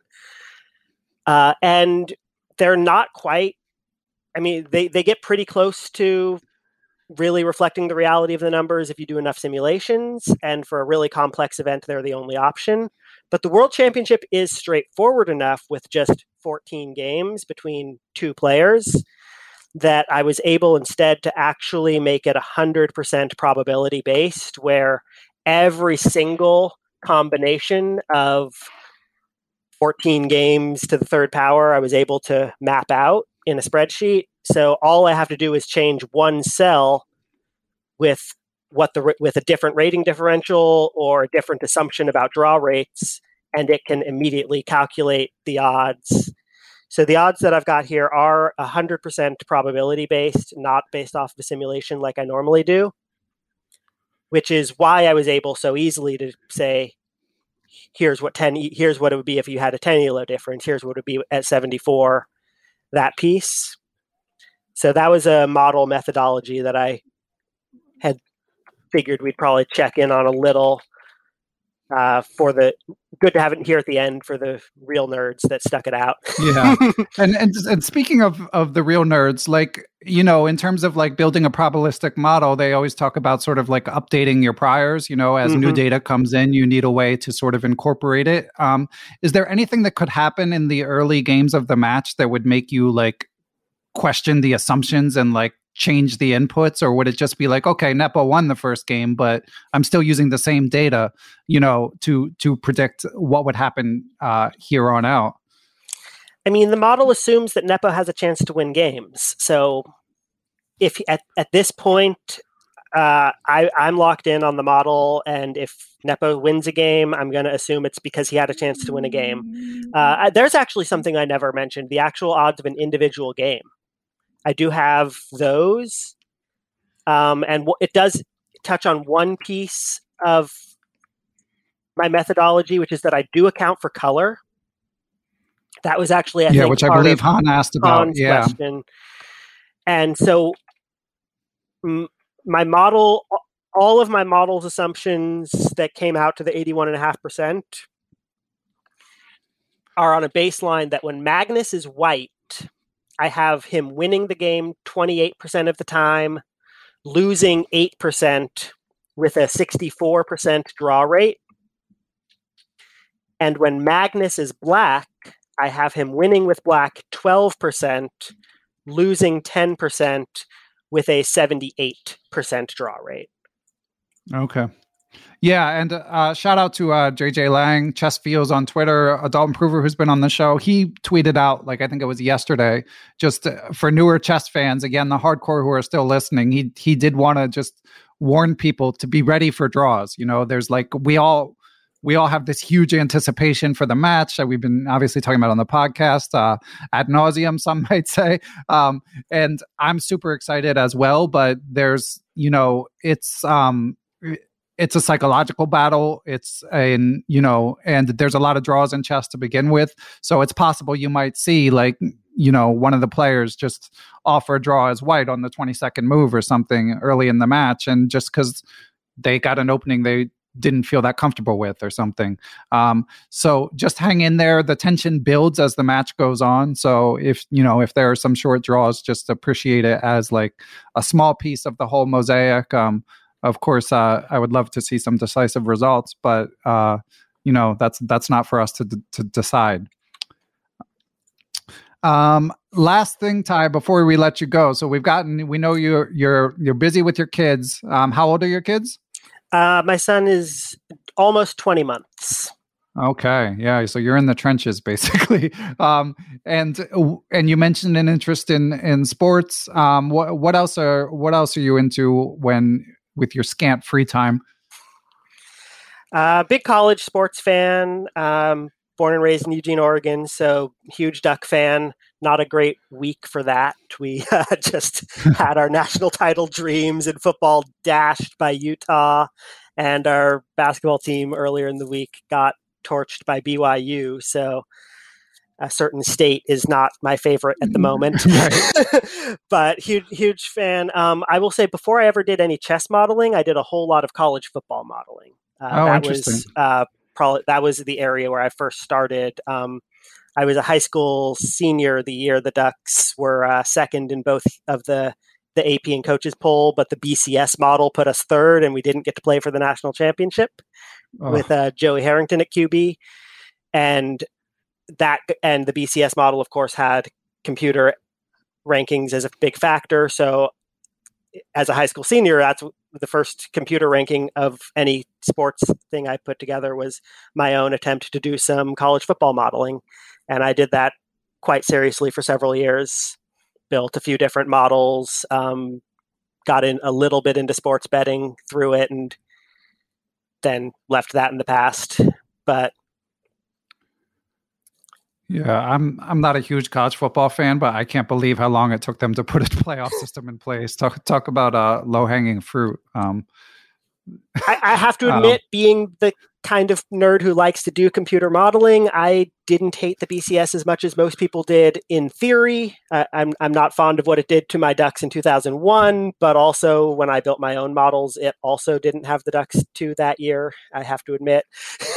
And they're not quite, I mean, they get pretty close to really reflecting the reality of the numbers if you do enough simulations, and for a really complex event, they're the only option. But the World Championship is straightforward enough with just 14 games between 2 players that I was able instead to actually make it 100% probability based, where every single combination of 14 games to the third power I was able to map out in a spreadsheet. So all I have to do is change one cell with a different rating differential or a different assumption about draw rates, and it can immediately calculate the odds. So the odds that I've got here are 100% probability based, not based off of a simulation like I normally do, which is why I was able so easily to say, here's what it would be if you had a 10 ELO difference. Here's what it would be at 74, that piece. So that was a model methodology that I had figured we'd probably check in on a little. Good to have it here at the end for the real nerds that stuck it out. Yeah. And speaking of the real nerds, like, you know, in terms of like building a probabilistic model, they always talk about sort of like updating your priors, you know, as new data comes in, you need a way to sort of incorporate it. Is there anything that could happen in the early games of the match that would make you like question the assumptions and like change the inputs, or would it just be like, okay, Nepo won the first game, but I'm still using the same data, you know, to predict what would happen here on out? I mean, the model assumes that Nepo has a chance to win games. So if at this point, I'm locked in on the model, and if Nepo wins a game, I'm going to assume it's because he had a chance to win a game. There's actually something I never mentioned, the actual odds of an individual game. I do have those, and it does touch on one piece of my methodology, which is that I do account for color. That was actually, I think, which I believe Han asked about. Han's question. And so my model, all of my model's assumptions that came out to the 81.5% are on a baseline that when Magnus is white, I have him winning the game 28% of the time, losing 8% with a 64% draw rate. And when Magnus is black, I have him winning with black 12%, losing 10% with a 78% draw rate. Okay. Yeah, and shout out to JJ Lang, Chess Feels on Twitter, Adult Improver, who's been on the show. He tweeted out, like I think it was yesterday, just for newer chess fans, again, the hardcore who are still listening, he did want to just warn people to be ready for draws. You know, there's like, we all have this huge anticipation for the match that we've been obviously talking about on the podcast ad nauseum, some might say. And I'm super excited as well, but there's, you know, it's a psychological battle. And there's a lot of draws in chess to begin with. So it's possible you might see like, you know, one of the players just offer a draw as white on the 22nd move or something early in the match. And just because they got an opening they didn't feel that comfortable with or something. So just hang in there. The tension builds as the match goes on. So if there are some short draws, just appreciate it as like a small piece of the whole mosaic. Of course, I would love to see some decisive results, but that's not for us to decide. Last thing, Ty, before we let you go. So we know you're busy with your kids. How old are your kids? My son is almost 20 months. Okay. Yeah. So you're in the trenches basically. And you mentioned an interest in sports. What else are you into with your scant free time? Big college sports fan. Born and raised in Eugene, Oregon, so huge Duck fan. Not a great week for that. We just had our national title dreams in football dashed by Utah, and our basketball team earlier in the week got torched by BYU. So a certain state is not my favorite at the moment, but huge fan. I will say, before I ever did any chess modeling, I did a whole lot of college football modeling. Interesting. That was the area where I first started. I was a high school senior the year the Ducks were second in both of the AP and coaches poll, but the BCS model put us third, and we didn't get to play for the national championship with Joey Harrington at QB. And the BCS model, of course, had computer rankings as a big factor. So as a high school senior, that's the first computer ranking of any sports thing I put together was my own attempt to do some college football modeling. And I did that quite seriously for several years, built a few different models, got in a little bit into sports betting through it, and then left that in the past. But yeah, I'm not a huge college football fan, but I can't believe how long it took them to put a playoff system in place. Talk about low-hanging fruit. I have to admit, being the kind of nerd who likes to do computer modeling, I didn't hate the BCS as much as most people did in theory. I'm not fond of what it did to my Ducks in 2001, but also when I built my own models, it also didn't have the Ducks to that year, I have to admit.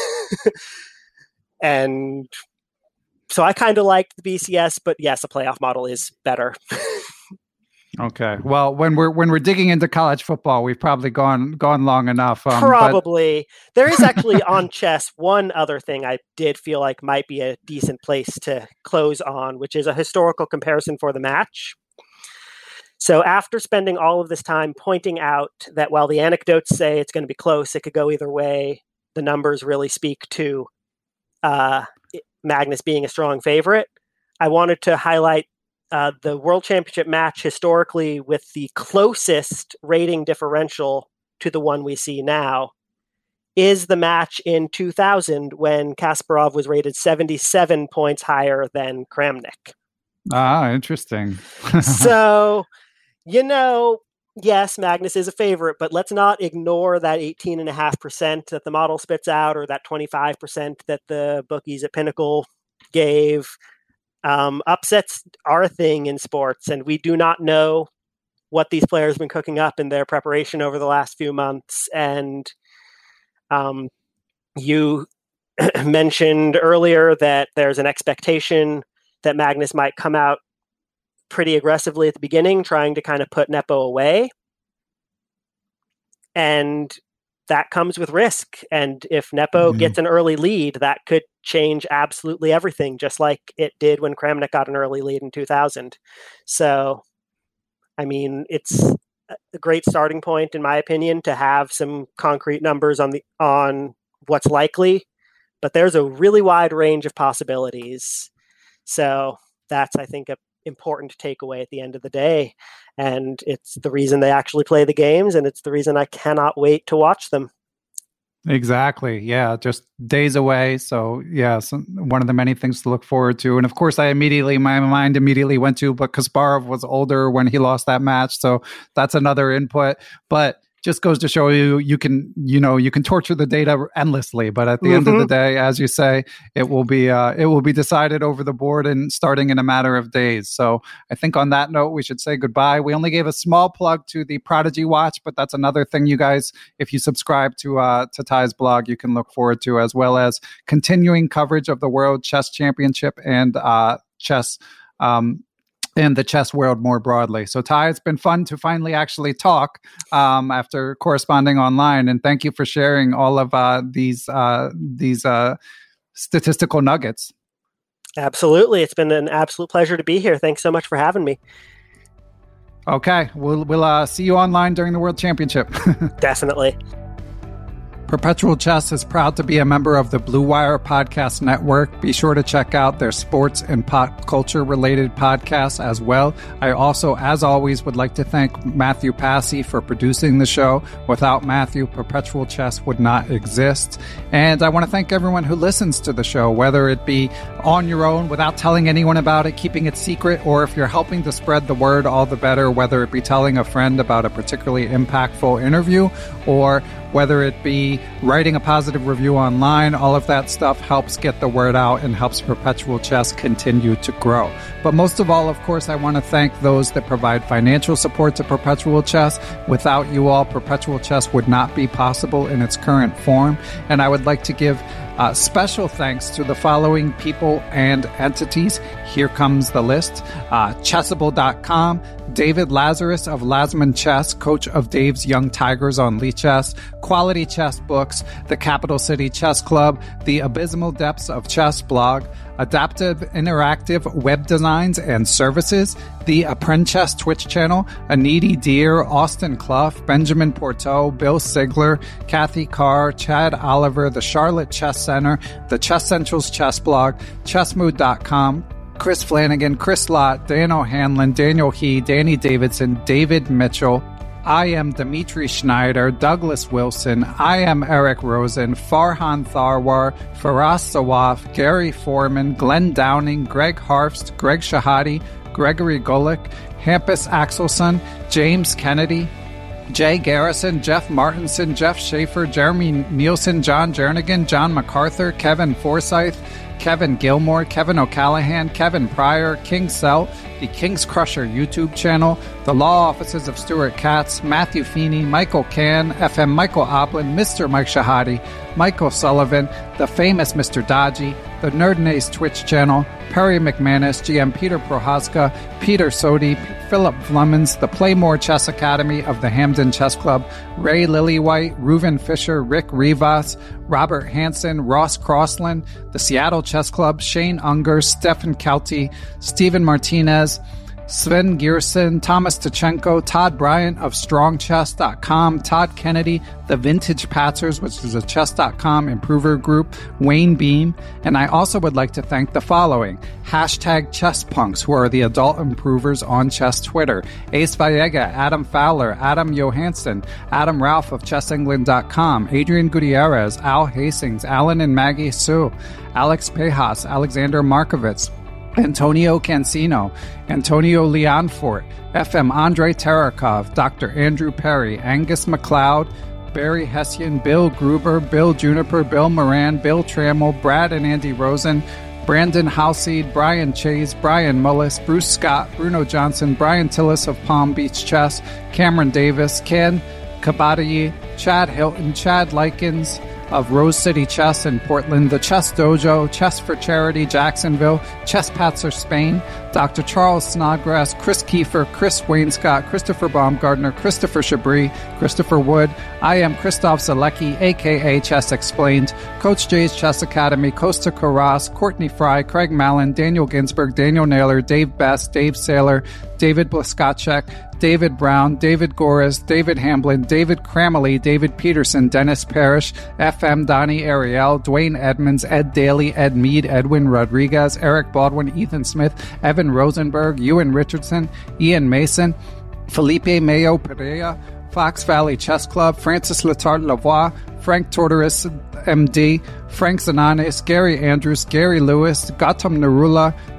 And so I kind of liked the BCS, but yes, a playoff model is better. Okay. Well, when we're digging into college football, we've probably gone long enough. Probably. There is actually on chess one other thing I did feel like might be a decent place to close on, which is a historical comparison for the match. So after spending all of this time pointing out that while the anecdotes say it's going to be close, it could go either way, the numbers really speak to Magnus being a strong favorite, I wanted to highlight the World Championship match historically with the closest rating differential to the one we see now is the match in 2000 when Kasparov was rated 77 points higher than Kramnik. Ah, interesting. So, yes, Magnus is a favorite, but let's not ignore that 18.5% that the model spits out, or that 25% that the bookies at Pinnacle gave. Upsets are a thing in sports, and we do not know what these players have been cooking up in their preparation over the last few months. And you mentioned earlier that there's an expectation that Magnus might come out pretty aggressively at the beginning, trying to kind of put Nepo away. And that comes with risk. And if Nepo gets an early lead, that could change absolutely everything, just like it did when Kramnik got an early lead in 2000. So, I mean, it's a great starting point, in my opinion, to have some concrete numbers on what's likely, but there's a really wide range of possibilities. So that's, I think, a important takeaway at the end of the day, and it's the reason they actually play the games, and it's the reason I cannot wait to watch them. Exactly. Yeah, just days away. So yeah, one of the many things to look forward to. And of course, my mind immediately went to, but Kasparov was older when he lost that match, so that's another input. But just goes to show you can torture the data endlessly, but at the end of the day, as you say, it will be decided over the board and starting in a matter of days. So I think on that note, we should say goodbye. We only gave a small plug to the Prodigy Watch, but that's another thing you guys, if you subscribe to Ty's blog, you can look forward to, as well as continuing coverage of the World Chess Championship and chess. And the chess world more broadly. So Ty, it's been fun to finally actually talk after corresponding online, and thank you for sharing all of these statistical nuggets. Absolutely, it's been an absolute pleasure to be here. Thanks so much for having me. Okay, we'll see you online during the World Championship. Definitely. Perpetual Chess is proud to be a member of the Blue Wire Podcast Network. Be sure to check out their sports and pop culture related podcasts as well. I also, as always, would like to thank Matthew Passy for producing the show. Without Matthew, Perpetual Chess would not exist. And I want to thank everyone who listens to the show, whether it be on your own without telling anyone about it, keeping it secret, or if you're helping to spread the word, all the better, whether it be telling a friend about a particularly impactful interview, or whether it be writing a positive review online. All of that stuff helps get the word out and helps Perpetual Chess continue to grow. But most of all, of course, I want to thank those that provide financial support to Perpetual Chess. Without you all, Perpetual Chess would not be possible in its current form. And I would like to give special thanks to the following people and entities. Here comes the list. Chessable.com, David Lazarus of Lasman Chess, coach of Dave's Young Tigers on Lichess, Quality Chess Books, the Capital City Chess Club, the Abysmal Depths of Chess blog, Adaptive Interactive Web Designs and Services, the Apprentice Twitch channel, A Needy Deer, Austin Clough, Benjamin Porteau, Bill Sigler, Kathy Carr, Chad Oliver, the Charlotte Chess Center, the Chess Central's Chess blog, Chessmood.com, Chris Flanagan, Chris Lott, Dan O'Hanlon, Daniel He, Danny Davidson, David Mitchell, I am Dimitri Schneider, Douglas Wilson, I am Eric Rosen, Farhan Tharwar, Faraz Sawaf, Gary Foreman, Glenn Downing, Greg Harfst, Greg Shahadi, Gregory Golick, Hampus Axelson, James Kennedy, Jay Garrison, Jeff Martinson, Jeff Schaefer, Jeremy Nielsen, John Jernigan, John MacArthur, Kevin Forsyth, Kevin Gilmore, Kevin O'Callahan, Kevin Pryor, King Sell, the King's Crusher YouTube channel, the law offices of Stuart Katz, Matthew Feeney, Michael Can, FM Michael Oblin, Mr. Mike Shahadi, Michael Sullivan, the famous Mr. Dodgy, the Nerdnace Twitch channel, Perry McManus, GM Peter Prohaska, Peter Sodi, Philip Flemons, the Playmore Chess Academy of the Hamden Chess Club, Ray Lillywhite, Reuven Fisher, Rick Rivas, Robert Hansen, Ross Crossland, the Seattle Chess Club, Shane Unger, Stefan Kelty, Stephen Martinez, Sven Gierson, Thomas Tachenko, Todd Bryant of StrongChess.com, Todd Kennedy, The Vintage Patzers, which is a Chess.com improver group, Wayne Beam, and I also would like to thank the following: #ChessPunks, who are the adult improvers on chess Twitter, Ace Vallega, Adam Fowler, Adam Johansson, Adam Ralph of ChessEngland.com, Adrian Gutierrez, Al Hastings, Alan and Maggie Sue, Alex Pejas, Alexander Markovitz, Antonio Cancino, Antonio Leonfort, FM Andre Terakov, Dr. Andrew Perry, Angus McLeod, Barry Hessian, Bill Gruber, Bill Juniper, Bill Moran, Bill Trammell, Brad and Andy Rosen, Brandon Halseed, Brian Chase, Brian Mullis, Bruce Scott, Bruno Johnson, Brian Tillis of Palm Beach Chess, Cameron Davis, Ken Kabadayi, Chad Hilton, Chad Likens of Rose City Chess in Portland, the Chess Dojo, Chess for Charity Jacksonville, Chess Patzer Spain, Dr. Charles Snodgrass, Chris Kiefer, Chris Wainscott, Christopher Baumgardner, Christopher Chabris, Christopher Wood, I am Christoph Zalecki, a.k.a. Chess Explained, Coach Jay's Chess Academy, Costa Carras, Courtney Fry, Craig Mallon, Daniel Ginsberg, Daniel Naylor, Dave Best, Dave Saylor, David Blaskacek, David Brown, David Goris, David Hamblin, David Cramley, David Peterson, Dennis Parrish, FM Donnie Ariel, Dwayne Edmonds, Ed Daly, Ed Mead, Edwin Rodriguez, Eric Baldwin, Ethan Smith, Evan Rosenberg, Ewan Richardson, Ian Mason, Felipe Mayo Pereira, Fox Valley Chess Club, Francis Letard Lavoie, Frank Tortoris, MD, Frank Zananes, Gary Andrews, Gary Lewis, Gautam Narula,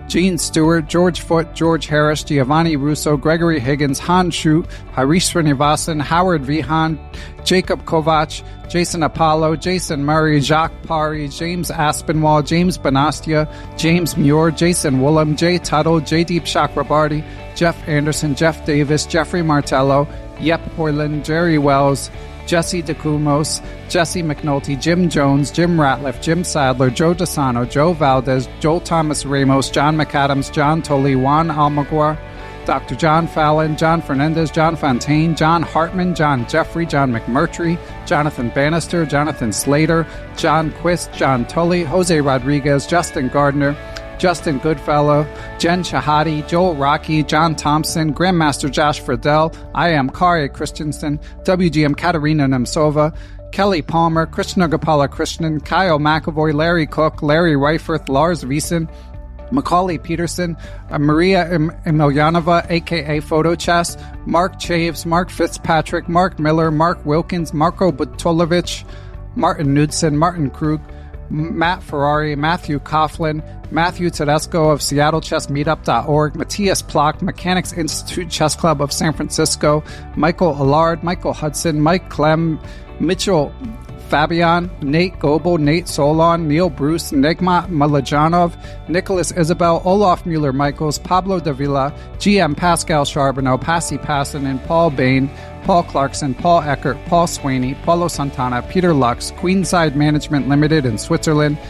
Gene Stewart, George Foote, George Harris, Giovanni Russo, Gregory Higgins, Han Shute, Harish Srinivasan, Howard Vihan, Jacob Kovac, Jason Apollo, Jason Murray, Jacques Pari, James Aspinwall, James Bonastia, James Muir, Jason Woolham, Jay Tuttle, Jaydeep Chakrabarty, Jeff Anderson, Jeff Davis, Jeffrey Martello, Yep Hoyland, Jerry Wells, Jesse DeCumos, Jesse McNulty, Jim Jones, Jim Ratliff, Jim Sadler, Joe DeSano, Joe Valdez, Joel Thomas Ramos, John McAdams, John Tully, Juan Almaguer, Dr. John Fallon, John Fernandez, John Fontaine, John Hartman, John Jeffrey, John McMurtry, Jonathan Bannister, Jonathan Slater, John Quist, John Tully, Jose Rodriguez, Justin Gardner, Justin Goodfellow, Jen Shahadi, Joel Rocky, John Thompson, Grandmaster Josh Friedel, I am Kari Christensen, WGM Katarina Nemtsova, Kelly Palmer, Krishna Gopala Krishnan, Kyle McAvoy, Larry Cook, Larry Reifert, Lars Wiesen, Macaulay Peterson, Maria Emelianova, a.k.a. Photo Chess, Mark Chaves, Mark Fitzpatrick, Mark Miller, Mark Wilkins, Marko Butolovich, Martin Knudsen, Martin Krug, Matt Ferrari, Matthew Coughlin, Matthew Tedesco of SeattleChessMeetup.org, Matthias Plock, Mechanics Institute Chess Club of San Francisco, Michael Allard, Michael Hudson, Mike Clem, Mitchell Fabian, Nate Goebel, Nate Solon, Neil Bruce, Nigma Malajanov, Nicholas Isabel, Olaf Mueller-Michaels, Pablo Davila, GM Pascal Charbonneau, Passy Passanen, Paul Bain, Paul Clarkson, Paul Eckert, Paul Sweeney, Paulo Santana, Peter Lux, Queenside Management Limited in Switzerland,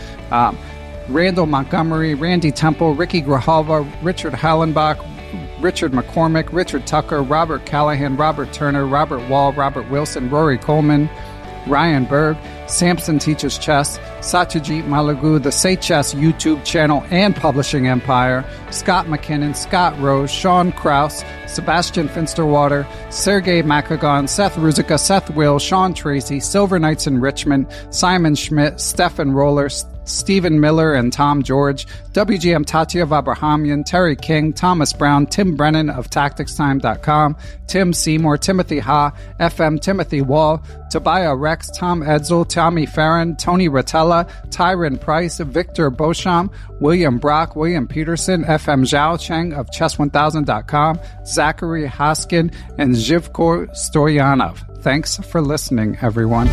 Randall Montgomery, Randy Temple, Ricky Grijalva, Richard Hallenbach, Richard McCormick, Richard Tucker, Robert Callahan, Robert Turner, Robert Wall, Robert Wilson, Rory Coleman, Ryan Berg, Samson Teaches Chess, Satyajit Malagu, the Say Chess YouTube channel and publishing empire, Scott McKinnon, Scott Rose, Sean Krause, Sebastian Finsterwater, Sergei Makagon, Seth Ruzica, Seth Will, Sean Tracy, Silver Knights in Richmond, Simon Schmidt, Stefan Roller, Stephen Miller and Tom George, WGM Tatyev Abrahamian, Terry King, Thomas Brown, Tim Brennan of TacticsTime.com, Tim Seymour, Timothy Ha, FM Timothy Wall, Tobiah Rex, Tom Edsel, Tommy Farron, Tony Rotella, Tyron Price, Victor Beauchamp, William Brock, William Peterson, FM Zhao Cheng of Chess1000.com, Zachary Haskin, and Zhivko Stoyanov. Thanks for listening, everyone.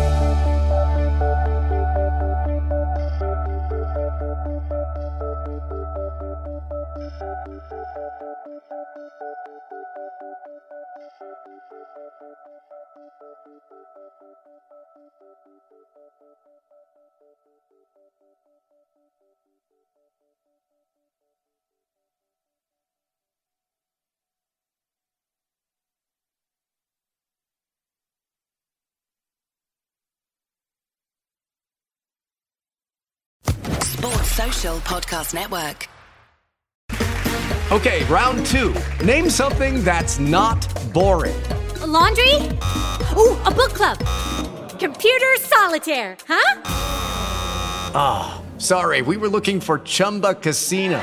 Sports Social Podcast Network. Okay, round two. Name something that's not boring. A laundry? Ooh, a book club. Computer solitaire, huh? Ah, sorry, we were looking for Chumba Casino.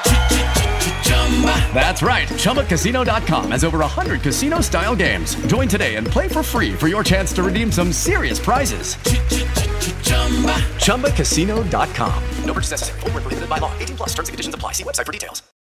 That's right, ChumbaCasino.com has over 100 casino-style games. Join today and play for free for your chance to redeem some serious prizes. ChumbaCasino.com. No purchase necessary. Void where prohibited by law. 18+ terms and conditions apply. See website for details.